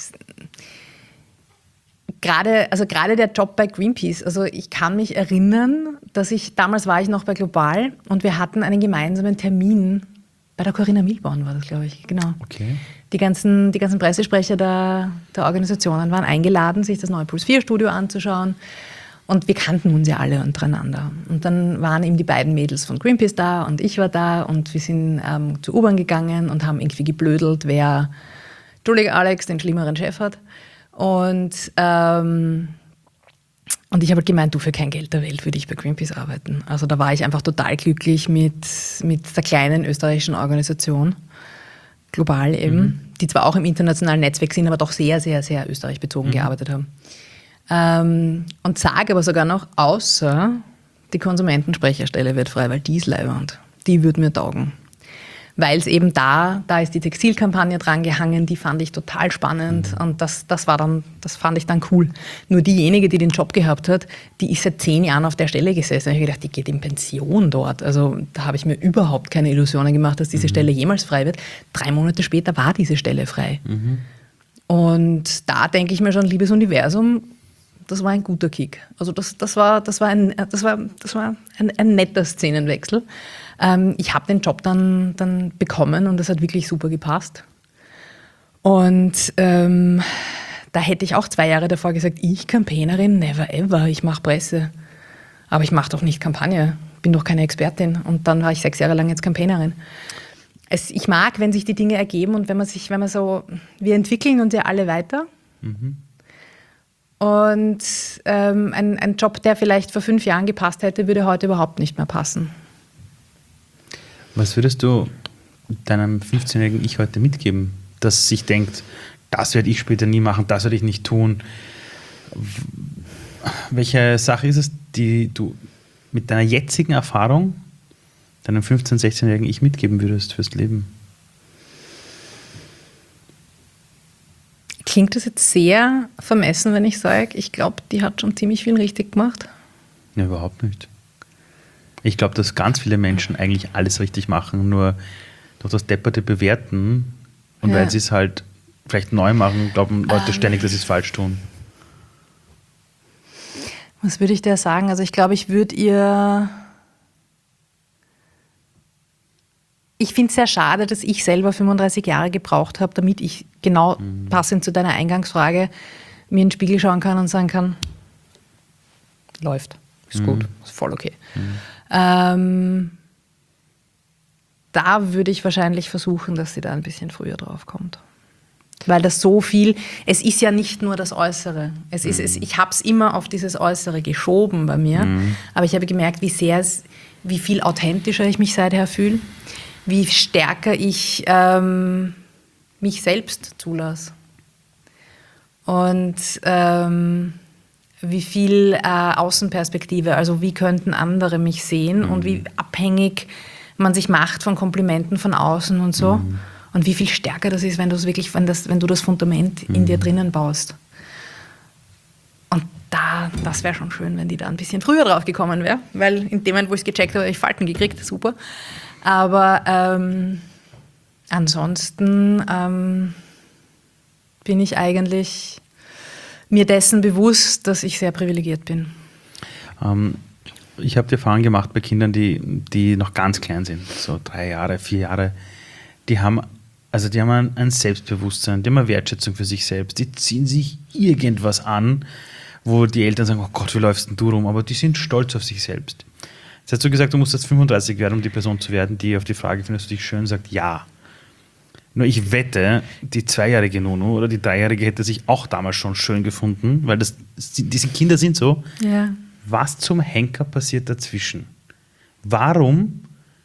gerade der Job bei Greenpeace, also ich kann mich erinnern, damals war ich noch bei Global und wir hatten einen gemeinsamen Termin bei der Corinna Milborn, war das, glaube ich, genau.
Okay.
Die ganzen Pressesprecher der Organisationen waren eingeladen, sich das neue Puls 4 Studio anzuschauen. Und wir kannten uns ja alle untereinander. Und dann waren eben die beiden Mädels von Greenpeace da und ich war da und wir sind zur U-Bahn gegangen und haben irgendwie geblödelt, wer Entschuldige Alex den schlimmeren Chef hat. Und ich habe halt gemeint, du, für kein Geld der Welt würde ich bei Greenpeace arbeiten. Also da war ich einfach total glücklich mit der kleinen österreichischen Organisation, Global eben, die zwar auch im internationalen Netzwerk sind, aber doch sehr, sehr, sehr österreichbezogen gearbeitet haben. Und sage aber sogar noch, außer die Konsumentensprecherstelle wird frei, weil die ist leiwand. Die würde mir taugen. weil es eben da ist die Textilkampagne dran gehangen, die fand ich total spannend und das fand ich dann cool. Nur diejenige, die den Job gehabt hat, die ist seit 10 Jahren auf der Stelle gesessen. Ich habe gedacht, die geht in Pension dort. Also da habe ich mir überhaupt keine Illusionen gemacht, dass diese Stelle jemals frei wird. 3 Monate später war diese Stelle frei. Und da denke ich mir schon, liebes Universum, das war ein guter Kick. Also das war ein netter Szenenwechsel. Ich habe den Job dann bekommen und das hat wirklich super gepasst. Und da hätte ich auch 2 Jahre davor gesagt, ich Campaignerin, never ever, ich mache Presse. Aber ich mache doch nicht Kampagne, bin doch keine Expertin. Und dann war ich 6 Jahre lang jetzt Campaignerin. Ich mag, wenn sich die Dinge ergeben und wenn man so, wir entwickeln uns ja alle weiter. Und ein Job, der vielleicht vor 5 Jahren gepasst hätte, würde heute überhaupt nicht mehr passen.
Was würdest du deinem 15-jährigen Ich heute mitgeben, das sich denkt, das werde ich später nie machen, das werde ich nicht tun? Welche Sache ist es, die du mit deiner jetzigen Erfahrung deinem 15-, 16-jährigen Ich mitgeben würdest fürs Leben?
Klingt das jetzt sehr vermessen, wenn ich sage, ich glaube, die hat schon ziemlich viel richtig gemacht?
Ja, überhaupt nicht. Ich glaube, dass ganz viele Menschen eigentlich alles richtig machen, nur durch das depperte Bewerten und weil sie es halt vielleicht neu machen, glauben Leute ständig, dass sie es falsch tun.
Was würde ich dir sagen? Also ich glaube, ich finde es sehr schade, dass ich selber 35 Jahre gebraucht habe, damit ich genau passend zu deiner Eingangsfrage mir in den Spiegel schauen kann und sagen kann, läuft, ist gut, ist voll okay. Da würde ich wahrscheinlich versuchen, dass sie da ein bisschen früher drauf kommt. Weil das so viel, es ist ja nicht nur das Äußere. Ich habe es immer auf dieses Äußere geschoben bei mir, aber ich habe gemerkt, wie viel authentischer ich mich seither fühle, wie stärker ich mich selbst zulasse. Und wie viel Außenperspektive, also wie könnten andere mich sehen und wie abhängig man sich macht von Komplimenten von außen und so. Und wie viel stärker das ist, wenn du das Fundament in dir drinnen baust. Und das wäre schon schön, wenn die da ein bisschen früher drauf gekommen wäre, weil in dem Moment, wo ich es gecheckt habe, habe ich Falten gekriegt, super. Aber ansonsten bin ich eigentlich mir dessen bewusst, dass ich sehr privilegiert bin.
Ich habe die Erfahrung gemacht bei Kindern, die noch ganz klein sind, so 3 Jahre, 4 Jahre, die haben ein Selbstbewusstsein, die haben eine Wertschätzung für sich selbst, die ziehen sich irgendwas an, wo die Eltern sagen, oh Gott, wie läufst denn du rum? Aber die sind stolz auf sich selbst. Jetzt hast du gesagt, du musst jetzt 35 werden, um die Person zu werden, die auf die Frage, findest du dich schön, sagt ja. Nur ich wette, die 2-jährige Nunu oder die 3-jährige hätte sich auch damals schon schön gefunden, weil diese Kinder sind so.
Ja.
Was zum Henker passiert dazwischen? Warum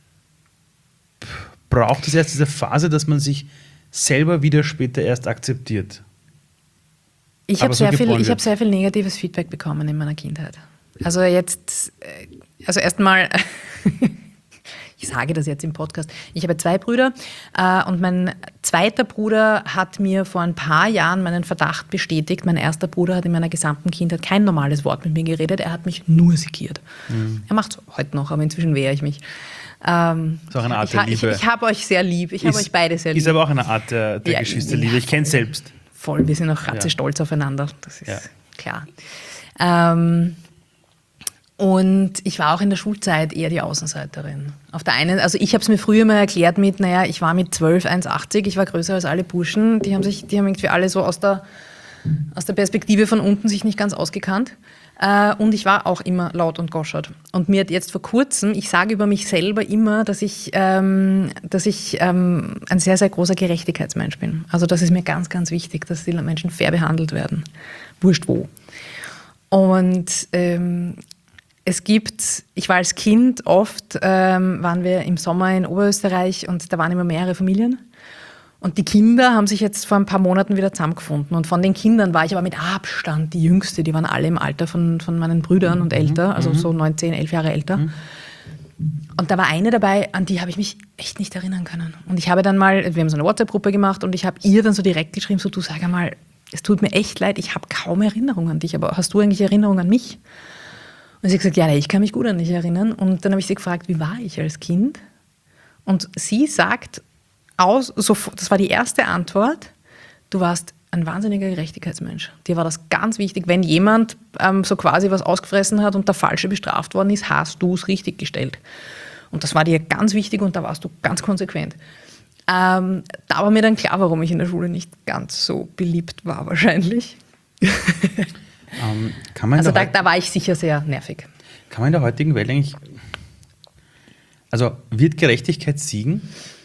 braucht es erst diese Phase, dass man sich selber wieder später erst akzeptiert?
Ich habe sehr viel negatives Feedback bekommen in meiner Kindheit. Also erstmal, ich sage das jetzt im Podcast, ich habe 2 Brüder und mein zweiter Bruder hat mir vor ein paar Jahren meinen Verdacht bestätigt. Mein erster Bruder hat in meiner gesamten Kindheit kein normales Wort mit mir geredet, er hat mich nur sekiert. Er macht es heute noch, aber inzwischen wehre ich mich.
Ist auch eine Art der Liebe.
Ich habe euch sehr lieb, ich habe euch beide sehr lieb.
Ist aber auch eine Art der Geschwisterliebe, ich kenne es selbst.
Voll, wir sind auch stolz aufeinander, das ist klar. Und ich war auch in der Schulzeit eher die Außenseiterin. Auf der einen, also ich habe es mir früher mal erklärt mit, ich war mit 12 1,80, ich war größer als alle Burschen, die haben irgendwie alle so aus der Perspektive von unten sich nicht ganz ausgekannt. Und ich war auch immer laut und goschert. Und mir hat jetzt vor kurzem, ich sage über mich selber immer, dass ich ein sehr, sehr großer Gerechtigkeitsmensch bin. Also das ist mir ganz, ganz wichtig, dass die Menschen fair behandelt werden. Wurscht wo. Und ich war als Kind oft, waren wir im Sommer in Oberösterreich und da waren immer mehrere Familien. Und die Kinder haben sich jetzt vor ein paar Monaten wieder zusammengefunden. Und von den Kindern war ich aber mit Abstand die Jüngste. Die waren alle im Alter von meinen Brüdern und älter, also so 9, 10, 11 Jahre älter. Und da war eine dabei, an die habe ich mich echt nicht erinnern können. Und ich habe dann mal, wir haben so eine WhatsApp-Gruppe gemacht und ich habe ihr dann so direkt geschrieben, so du sag einmal, es tut mir echt leid, ich habe kaum Erinnerungen an dich, aber hast du eigentlich Erinnerungen an mich? Und sie hat gesagt, ja, ich kann mich gut an dich erinnern. Und dann habe ich sie gefragt, wie war ich als Kind? Und sie sagt, das war die erste Antwort, du warst ein wahnsinniger Gerechtigkeitsmensch. Dir war das ganz wichtig, wenn jemand so quasi was ausgefressen hat und der Falsche bestraft worden ist, hast du es richtig gestellt. Und das war dir ganz wichtig und da warst du ganz konsequent. Da war mir dann klar, warum ich in der Schule nicht ganz so beliebt war wahrscheinlich.
Also
da war ich sicher sehr nervig.
Kann man in der heutigen Welt eigentlich, also wird Gerechtigkeit siegen?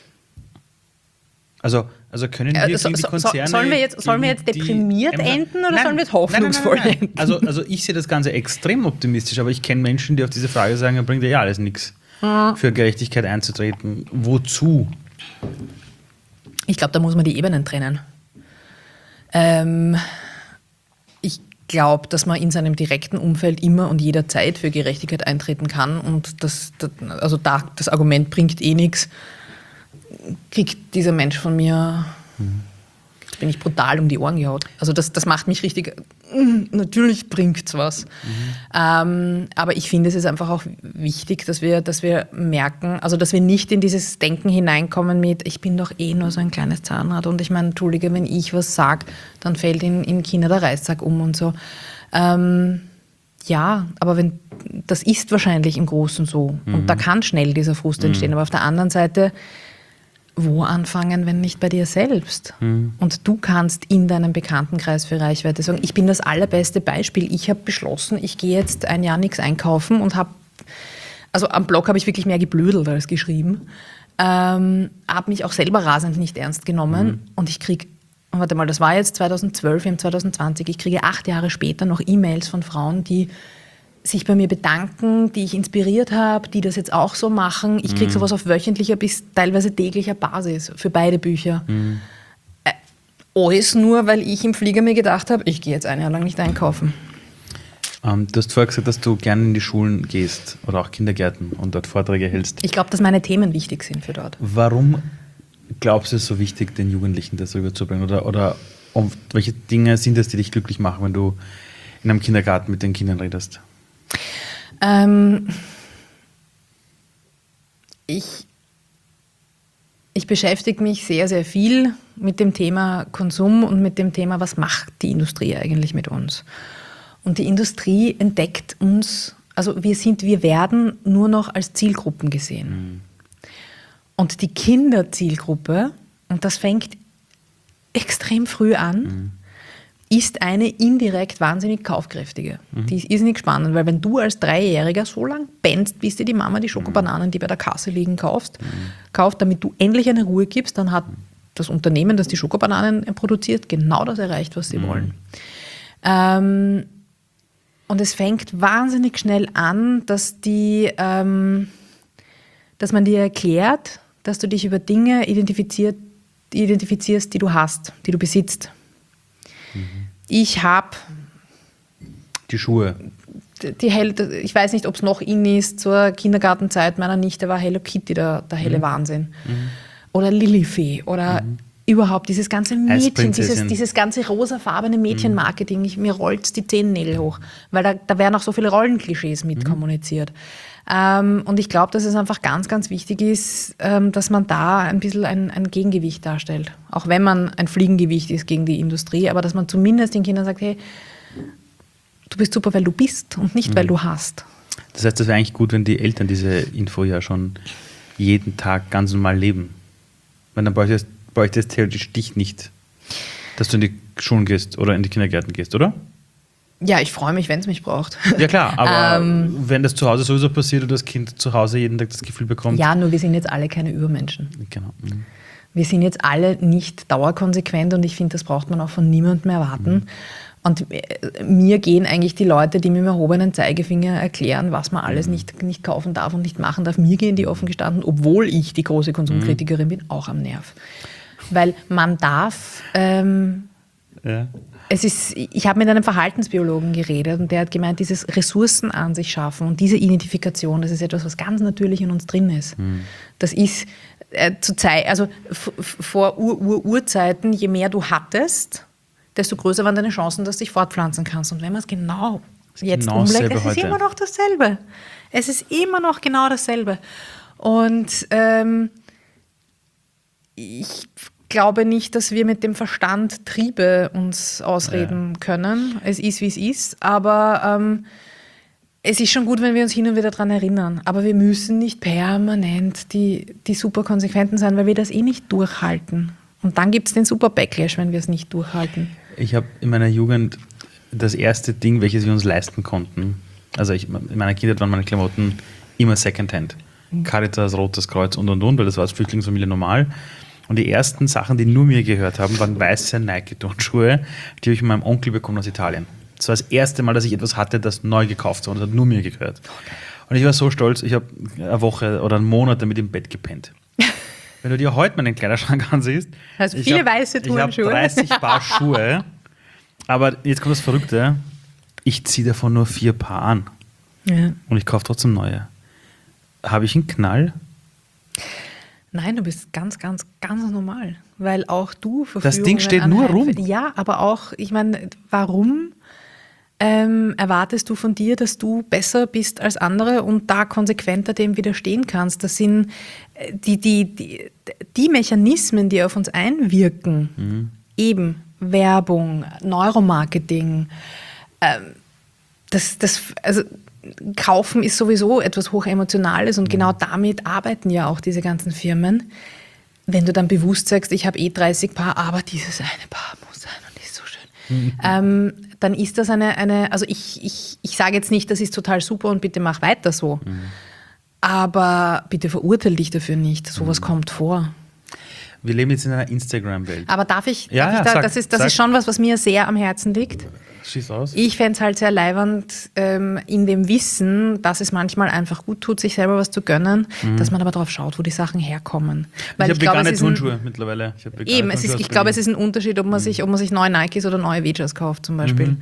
Also können wir gegen die Konzerne...
Sollen wir jetzt deprimiert enden oder sollen wir jetzt hoffnungsvoll enden?
Also ich sehe das Ganze extrem optimistisch, aber ich kenne Menschen, die auf diese Frage sagen, bringt ja alles nichts, für Gerechtigkeit einzutreten. Wozu?
Ich glaube, da muss man die Ebenen trennen. Ich glaube, dass man in seinem direkten Umfeld immer und jederzeit für Gerechtigkeit eintreten kann und das Argument bringt eh nichts. Kriegt dieser Mensch von mir, bin ich brutal um die Ohren gehaut. Also das macht mich richtig, natürlich bringt es was. Aber ich finde, es ist einfach auch wichtig, dass wir merken, also dass wir nicht in dieses Denken hineinkommen mit, ich bin doch eh nur so ein kleines Zahnrad und ich meine, entschuldige, wenn ich was sage, dann fällt in China der Reissack um und so. Ja, aber das ist wahrscheinlich im Großen so und da kann schnell dieser Frust entstehen, aber auf der anderen Seite, wo anfangen, wenn nicht bei dir selbst? Und du kannst in deinem Bekanntenkreis für Reichweite sagen, ich bin das allerbeste Beispiel. Ich habe beschlossen, ich gehe jetzt ein Jahr nichts einkaufen und also am Blog habe ich wirklich mehr geblödelt als geschrieben, habe mich auch selber rasend nicht ernst genommen und ich kriege, warte mal, das war jetzt 2012, wir haben 2020, ich kriege 8 Jahre später noch E-Mails von Frauen, die sich bei mir bedanken, die ich inspiriert habe, die das jetzt auch so machen. Ich kriege sowas auf wöchentlicher bis teilweise täglicher Basis für beide Bücher. Alles nur, weil ich im Flieger mir gedacht habe, ich gehe jetzt ein Jahr lang nicht einkaufen.
Du hast vorher gesagt, dass du gerne in die Schulen gehst oder auch Kindergärten und dort Vorträge hältst.
Ich glaube, dass meine Themen wichtig sind für dort.
Warum glaubst du, es ist so wichtig, den Jugendlichen das rüberzubringen? Oder welche Dinge sind es, die dich glücklich machen, wenn du in einem Kindergarten mit den Kindern redest?
Ich beschäftige mich sehr, sehr viel mit dem Thema Konsum und mit dem Thema, was macht die Industrie eigentlich mit uns? Und die Industrie entdeckt uns, also wir werden nur noch als Zielgruppen gesehen. Und die Kinderzielgruppe, und das fängt extrem früh an, ist eine indirekt wahnsinnig kaufkräftige. Die ist irrsinnig spannend, weil wenn du als Dreijähriger so lang pennst, bis dir die Mama die Schokobananen, die bei der Kasse liegen, kauft, damit du endlich eine Ruhe gibst, dann hat das Unternehmen, das die Schokobananen produziert, genau das erreicht, was sie wollen. Und es fängt wahnsinnig schnell an, dass man dir erklärt, dass du dich über Dinge identifizierst, die du hast, die du besitzt. Ich habe
die Schuhe.
Ich weiß nicht, ob es noch in ist, zur Kindergartenzeit meiner Nichte war Hello Kitty der helle Wahnsinn. Oder Lilifee oder überhaupt dieses ganze Mädchen, dieses ganze rosafarbene Mädchenmarketing. Mir rollt die Zehennägel hoch, weil da werden auch so viele Rollenklischees mit kommuniziert. Und ich glaube, dass es einfach ganz, ganz wichtig ist, dass man da ein bisschen ein Gegengewicht darstellt. Auch wenn man ein Fliegengewicht ist gegen die Industrie, aber dass man zumindest den Kindern sagt, hey, du bist super, weil du bist und nicht, weil du hast.
Das heißt, das wäre eigentlich gut, wenn die Eltern diese Info ja schon jeden Tag ganz normal leben. Weil dann bräuchte es theoretisch dich nicht, dass du in die Schulen gehst oder in die Kindergärten gehst, oder?
Ja, ich freue mich, wenn es mich braucht.
Ja klar, aber wenn das zu Hause sowieso passiert und das Kind zu Hause jeden Tag das Gefühl bekommt...
Ja, nur wir sind jetzt alle keine Übermenschen.
Genau.
Wir sind jetzt alle nicht dauerkonsequent und ich finde, das braucht man auch von niemandem erwarten. Und mir gehen eigentlich die Leute, die mit dem erhobenen Zeigefinger erklären, was man alles nicht kaufen darf und nicht machen darf, mir gehen die offen gestanden, obwohl ich die große Konsumkritikerin bin, auch am Nerv. Weil man darf... Ich habe mit einem Verhaltensbiologen geredet und der hat gemeint, dieses Ressourcen an sich schaffen und diese Identifikation, das ist etwas, was ganz natürlich in uns drin ist. Das ist vor Urzeiten, je mehr du hattest, desto größer waren deine Chancen, dass du dich fortpflanzen kannst. Und wenn man es genau jetzt umlegt, es ist immer noch dasselbe. Es ist immer noch genau dasselbe. Und ich glaube nicht, dass wir mit dem Verstand Triebe uns ausreden können. Es ist, wie es ist. Aber es ist schon gut, wenn wir uns hin und wieder daran erinnern. Aber wir müssen nicht permanent die super Konsequenten sein, weil wir das eh nicht durchhalten. Und dann gibt es den super Backlash, wenn wir es nicht durchhalten.
Ich habe in meiner Jugend das erste Ding, welches wir uns leisten konnten, also in meiner Kindheit waren meine Klamotten immer Secondhand. Caritas, Rotes Kreuz und, weil das war als Flüchtlingsfamilie normal. Und die ersten Sachen, die nur mir gehört haben, waren weiße Nike-Turnschuhe, die habe ich von meinem Onkel bekommen aus Italien. Das war das erste Mal, dass ich etwas hatte, das neu gekauft war und das hat nur mir gehört. Und ich war so stolz, ich habe eine Woche oder einen Monat damit im Bett gepennt. Wenn du dir heute meinen Kleiderschrank ansiehst,
also viele weiße Turnschuhe.
Ich habe 30 Paar Schuhe, aber jetzt kommt das Verrückte, ich ziehe davon nur 4 Paar an. Ja. Und ich kaufe trotzdem neue. Habe ich einen Knall?
Nein, du bist ganz, ganz, ganz normal. Weil auch du Verführungen
das Ding steht nur rum.
Ja, aber auch, ich meine, warum erwartest du von dir, dass du besser bist als andere und da konsequenter dem widerstehen kannst? Das sind die Mechanismen, die auf uns einwirken. Eben Werbung, Neuromarketing. Also Kaufen ist sowieso etwas Hochemotionales und genau damit arbeiten ja auch diese ganzen Firmen. Wenn du dann bewusst sagst, ich habe 30 Paar, aber dieses eine Paar muss sein und ist so schön, dann ist das also ich sage jetzt nicht, das ist total super und bitte mach weiter so, aber bitte verurteile dich dafür nicht, sowas kommt vor.
Wir leben jetzt in einer Instagram-Welt.
Aber das ist schon was mir sehr am Herzen liegt.
Schieß aus.
Ich fände es halt sehr leiwand in dem Wissen, dass es manchmal einfach gut tut, sich selber was zu gönnen, dass man aber darauf schaut, wo die Sachen herkommen. Weil
ich habe vegane Turnschuhe mittlerweile.
Ich glaube, es ist ein Unterschied, ob man sich neue Nikes oder neue Vejas kauft zum Beispiel.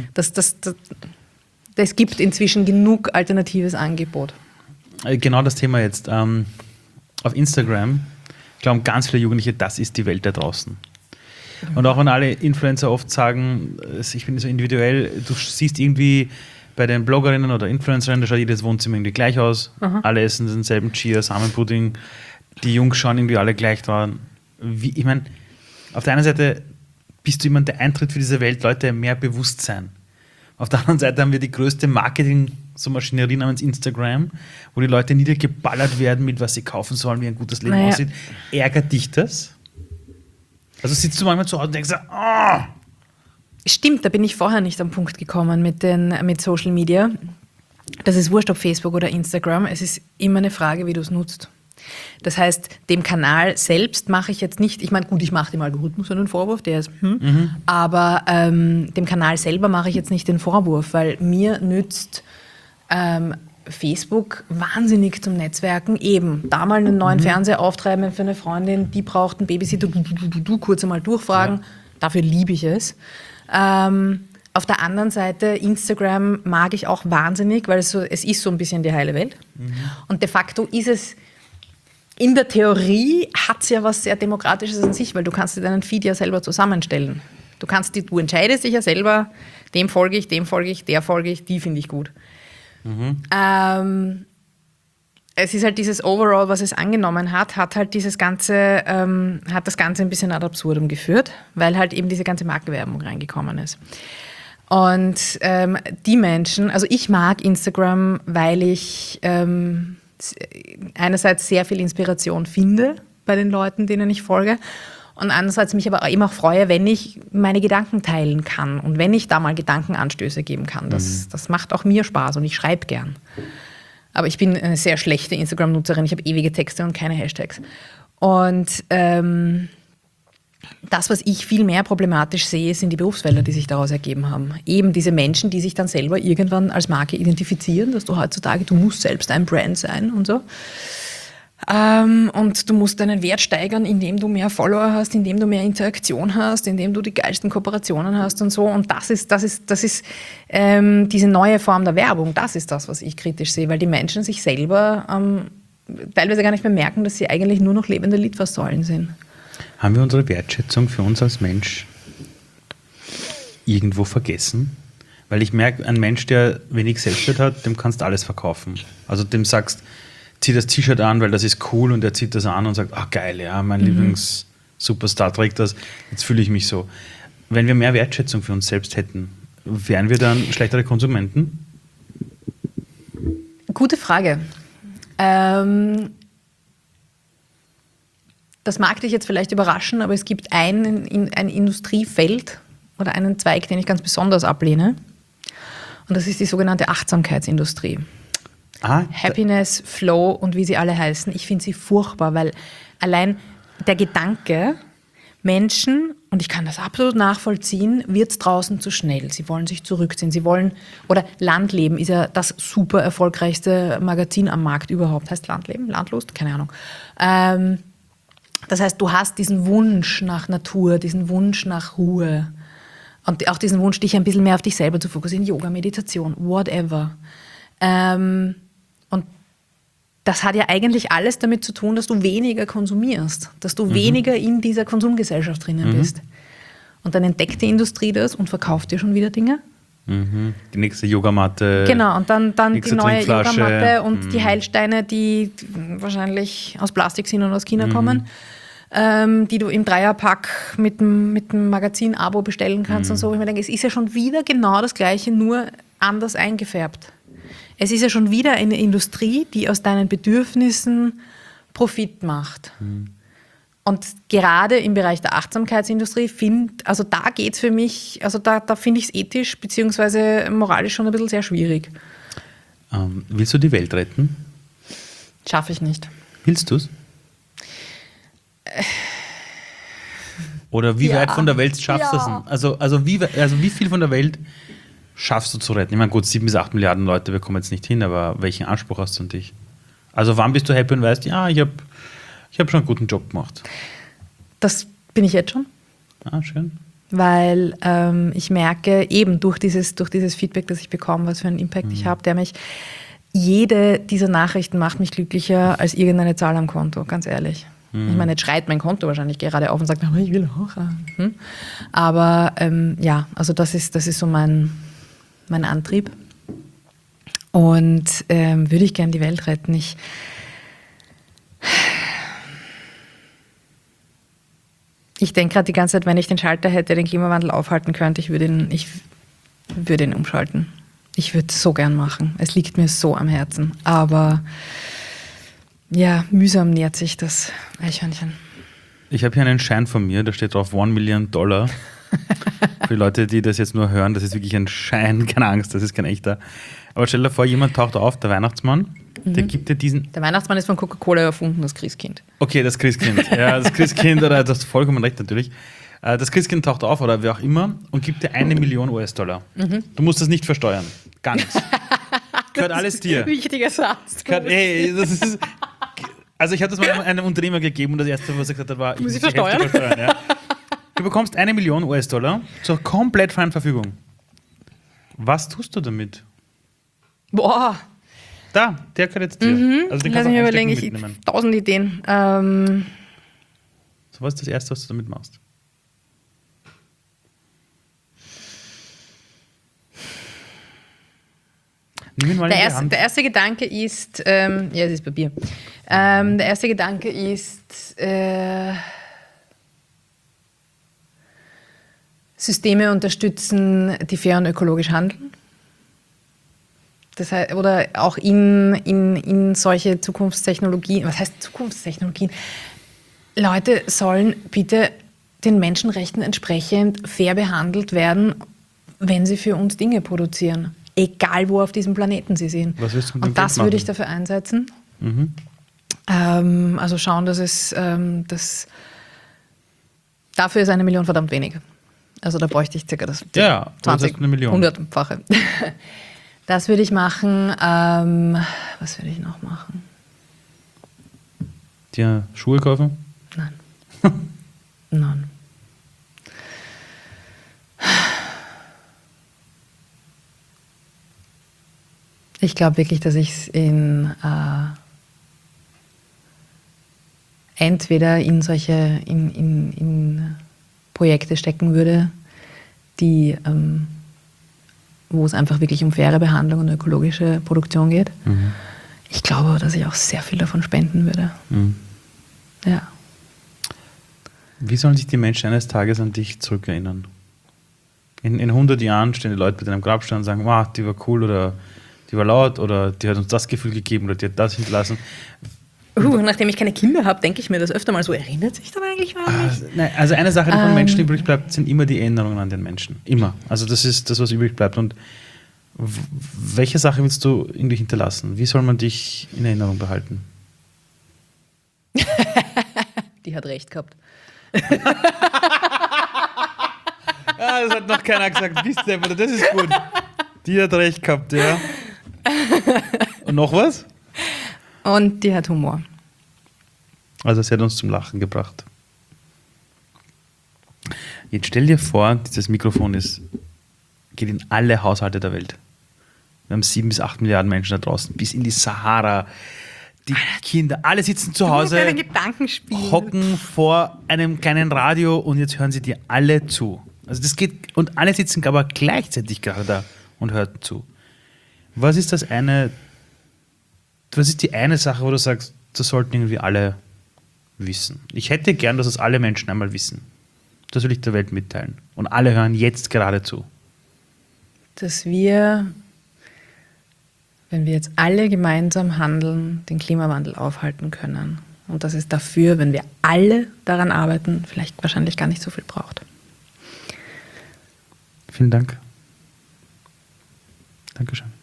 Das gibt inzwischen genug alternatives Angebot.
Genau das Thema jetzt. Auf Instagram glauben ganz viele Jugendliche, das ist die Welt da draußen. Und auch wenn alle Influencer oft sagen, ich bin so individuell, du siehst irgendwie bei den Bloggerinnen oder Influencerinnen, da schaut jedes Wohnzimmer irgendwie gleich aus. Alle essen denselben Chia, Samenpudding. Die Jungs schauen irgendwie alle gleich dran. Ich meine, auf der einen Seite bist du jemand, der eintritt für diese Welt, Leute, mehr Bewusstsein. Auf der anderen Seite haben wir die größte Marketing-Maschinerie namens Instagram, wo die Leute niedergeballert werden mit, was sie kaufen sollen, wie ein gutes Leben aussieht. Ärgert dich das? Also sitzt du manchmal zu Hause und denkst,
Stimmt, da bin ich vorher nicht am Punkt gekommen mit Social Media. Das ist wurscht, ob Facebook oder Instagram. Es ist immer eine Frage, wie du es nutzt. Das heißt, dem Kanal selbst mache ich jetzt nicht, ich meine, gut, ich mache dem Algorithmus einen Vorwurf, der ist, aber dem Kanal selber mache ich jetzt nicht den Vorwurf, weil mir nützt Facebook wahnsinnig zum Netzwerken. Eben, da mal einen neuen Fernseher auftreiben für eine Freundin, die braucht einen Babysitter, du kurz einmal durchfragen. Ja. Dafür liebe ich es. Auf der anderen Seite, Instagram mag ich auch wahnsinnig, weil es ist so ein bisschen die heile Welt. Und de facto ist es, in der Theorie hat es ja was sehr Demokratisches an sich, weil du kannst dir deinen Feed ja selber zusammenstellen. Du entscheidest dich ja selber, dem folge ich, der folge ich, die finde ich gut. Es ist halt dieses Overall, was es angenommen hat halt das Ganze ein bisschen ad absurdum geführt, weil halt eben diese ganze Markenwerbung reingekommen ist. Und die Menschen, also ich mag Instagram, weil ich einerseits sehr viel Inspiration finde bei den Leuten, denen ich folge, und andererseits mich aber eben auch freue, wenn ich meine Gedanken teilen kann und wenn ich da mal Gedankenanstöße geben kann. Das macht auch mir Spaß und ich schreibe gern. Aber ich bin eine sehr schlechte Instagram-Nutzerin. Ich habe ewige Texte und keine Hashtags. Und das, was ich viel mehr problematisch sehe, sind die Berufsfelder, die sich daraus ergeben haben. Eben diese Menschen, die sich dann selber irgendwann als Marke identifizieren, dass du heutzutage, du musst selbst ein Brand sein und so. Und du musst deinen Wert steigern, indem du mehr Follower hast, indem du mehr Interaktion hast, indem du die geilsten Kooperationen hast und so. Und das ist diese neue Form der Werbung. Das ist das, was ich kritisch sehe, weil die Menschen sich selber teilweise gar nicht mehr merken, dass sie eigentlich nur noch lebende Litfaßsäulen sind.
Haben wir unsere Wertschätzung für uns als Mensch irgendwo vergessen? Weil ich merke, ein Mensch, der wenig Selbstwert hat, dem kannst du alles verkaufen. Also dem sagst, zieh das T-Shirt an, weil das ist cool, und er zieht das an und sagt, ach geil, ja, mein Lieblings-Superstar trägt das, jetzt fühle ich mich so. Wenn wir mehr Wertschätzung für uns selbst hätten, wären wir dann schlechtere Konsumenten?
Gute Frage. Das mag dich jetzt vielleicht überraschen, aber es gibt ein Industriefeld oder einen Zweig, den ich ganz besonders ablehne. Und das ist die sogenannte Achtsamkeitsindustrie. Happiness, Flow und wie sie alle heißen. Ich finde sie furchtbar, weil allein der Gedanke, Menschen, und ich kann das absolut nachvollziehen, wird es draußen zu schnell. Sie wollen sich zurückziehen. Oder Landleben ist ja das super erfolgreichste Magazin am Markt überhaupt. Heißt Landleben? Landlust? Keine Ahnung. Das heißt, du hast diesen Wunsch nach Natur, diesen Wunsch nach Ruhe und auch diesen Wunsch, dich ein bisschen mehr auf dich selber zu fokussieren. Yoga, Meditation, whatever. Und das hat ja eigentlich alles damit zu tun, dass du weniger konsumierst, dass du weniger in dieser Konsumgesellschaft drinnen bist. Und dann entdeckt die Industrie das und verkauft dir schon wieder Dinge.
Die nächste Yogamatte.
Genau, und dann die neue
Trinkflasche.
Yogamatte und die Heilsteine, die wahrscheinlich aus Plastik sind und aus China kommen, die du im Dreierpack mit dem Magazin-Abo bestellen kannst und so. Ich mir denke, es ist ja schon wieder genau das Gleiche, nur anders eingefärbt. Es ist ja schon wieder eine Industrie, die aus deinen Bedürfnissen Profit macht. Und gerade im Bereich der Achtsamkeitsindustrie da geht es für mich, also da finde ich es ethisch bzw. moralisch schon ein bisschen sehr schwierig.
Willst du die Welt retten?
Schaffe ich nicht.
Willst du es? Oder wie weit von der Welt schaffst du es? Also wie viel von der Welt schaffst du zu retten? Ich meine, gut, 7 bis 8 Milliarden Leute, wir kommen jetzt nicht hin, aber welchen Anspruch hast du an dich? Also wann bist du happy und weißt, ja, ich hab schon einen guten Job gemacht?
Das bin ich jetzt schon.
Schön.
Weil ich merke, eben durch dieses Feedback, das ich bekomme, was für einen Impact ich habe, jede dieser Nachrichten macht mich glücklicher als irgendeine Zahl am Konto, ganz ehrlich. Ich meine, jetzt schreit mein Konto wahrscheinlich gerade auf und sagt, aber ich will auch. Aber also das ist so mein Antrieb. Und würde ich gern die Welt retten. Ich denke gerade die ganze Zeit, wenn ich den Schalter hätte, den Klimawandel aufhalten könnte, ich würde ihn umschalten. Ich würde es so gern machen. Es liegt mir so am Herzen. Aber ja, mühsam nährt sich das Eichhörnchen.
Ich habe hier einen Schein von mir, da steht drauf $1 Million. Für die Leute, die das jetzt nur hören, das ist wirklich ein Schein, keine Angst, das ist kein echter. Aber stell dir vor, jemand taucht auf, der Weihnachtsmann, der gibt dir diesen...
Der Weihnachtsmann ist von Coca-Cola erfunden, das Christkind.
Okay, das Christkind. Ja, das Christkind, oder das hast du vollkommen recht natürlich. Das Christkind taucht auf, oder wer auch immer, und gibt dir $1 Million. Du musst das nicht versteuern. Gar nichts. Gehört alles dir.
Wichtiger Satz.
Also ich habe das mal einem Unternehmer gegeben und das erste, was er gesagt hat, war,
muss
ich
die Hälfte
versteuern. Ja. Du bekommst $1 Million zur komplett freien Verfügung. Was tust du damit?
Boah.
Der gehört jetzt dir. Also den
Lass
kannst
mich
du
überlegen,
mitnehmen.
1000 Ideen.
So, was ist das Erste, was du damit machst? Nimm ihn mal in die Hand.
Der erste Gedanke ist, es ist Papier. Der erste Gedanke ist, Systeme unterstützen, die fair und ökologisch handeln. Das heißt, oder auch in solche Zukunftstechnologien, was heißt Zukunftstechnologien? Leute sollen bitte den Menschenrechten entsprechend fair behandelt werden, wenn sie für uns Dinge produzieren. Egal, wo auf diesem Planeten sie sind.
Was willst du mit dem
Und das
Geld
würde ich
machen?
dafür einsetzen. Also schauen, dass es dafür ist 1 Million verdammt wenig. Also da bräuchte ich circa das
20,
100-fache. Das würde ich machen. Was würde ich noch machen?
Dir Schuhe kaufen?
Nein. Nein. Ich glaube wirklich, dass ich es entweder in solche in Projekte stecken würde, die wo es einfach wirklich um faire Behandlung und ökologische Produktion geht.
Mhm.
Ich glaube, dass ich auch sehr viel davon spenden würde.
Mhm.
Ja.
Wie sollen sich die Menschen eines Tages an dich zurückerinnern? In 100 Jahren stehen die Leute bei deinem Grabstein und sagen, wow, die war cool oder die war laut oder die hat uns das Gefühl gegeben oder die hat das hinterlassen.
Nachdem ich keine Kinder habe, denke ich mir das öfter mal so, erinnert sich dann eigentlich mal an mich?
Nein, also eine Sache, die von Menschen übrig bleibt, sind immer die Erinnerungen an den Menschen. Immer. Also das ist das, was übrig bleibt. Und welche Sache willst du irgendwie hinterlassen? Wie soll man dich in Erinnerung behalten?
Die hat recht gehabt.
Das hat noch keiner gesagt. Bist du, das ist gut. Die hat recht gehabt, ja. Und noch was?
Und die hat Humor.
Also sie hat uns zum Lachen gebracht. Jetzt stell dir vor, dieses Mikrofon geht in alle Haushalte der Welt. Wir haben 7 bis 8 Milliarden Menschen da draußen, bis in die Sahara. Die Kinder, alle sitzen zu Hause, hocken vor einem kleinen Radio und jetzt hören sie dir alle zu. Also das geht, und alle sitzen aber gleichzeitig gerade da und hören zu. Was ist die eine Sache, wo du sagst, das sollten irgendwie alle wissen? Ich hätte gern, dass es alle Menschen einmal wissen. Das will ich der Welt mitteilen. Und alle hören jetzt gerade zu.
Dass wir, wenn wir jetzt alle gemeinsam handeln, den Klimawandel aufhalten können. Und dass es dafür, wenn wir alle daran arbeiten, vielleicht wahrscheinlich gar nicht so viel braucht.
Vielen Dank. Dankeschön.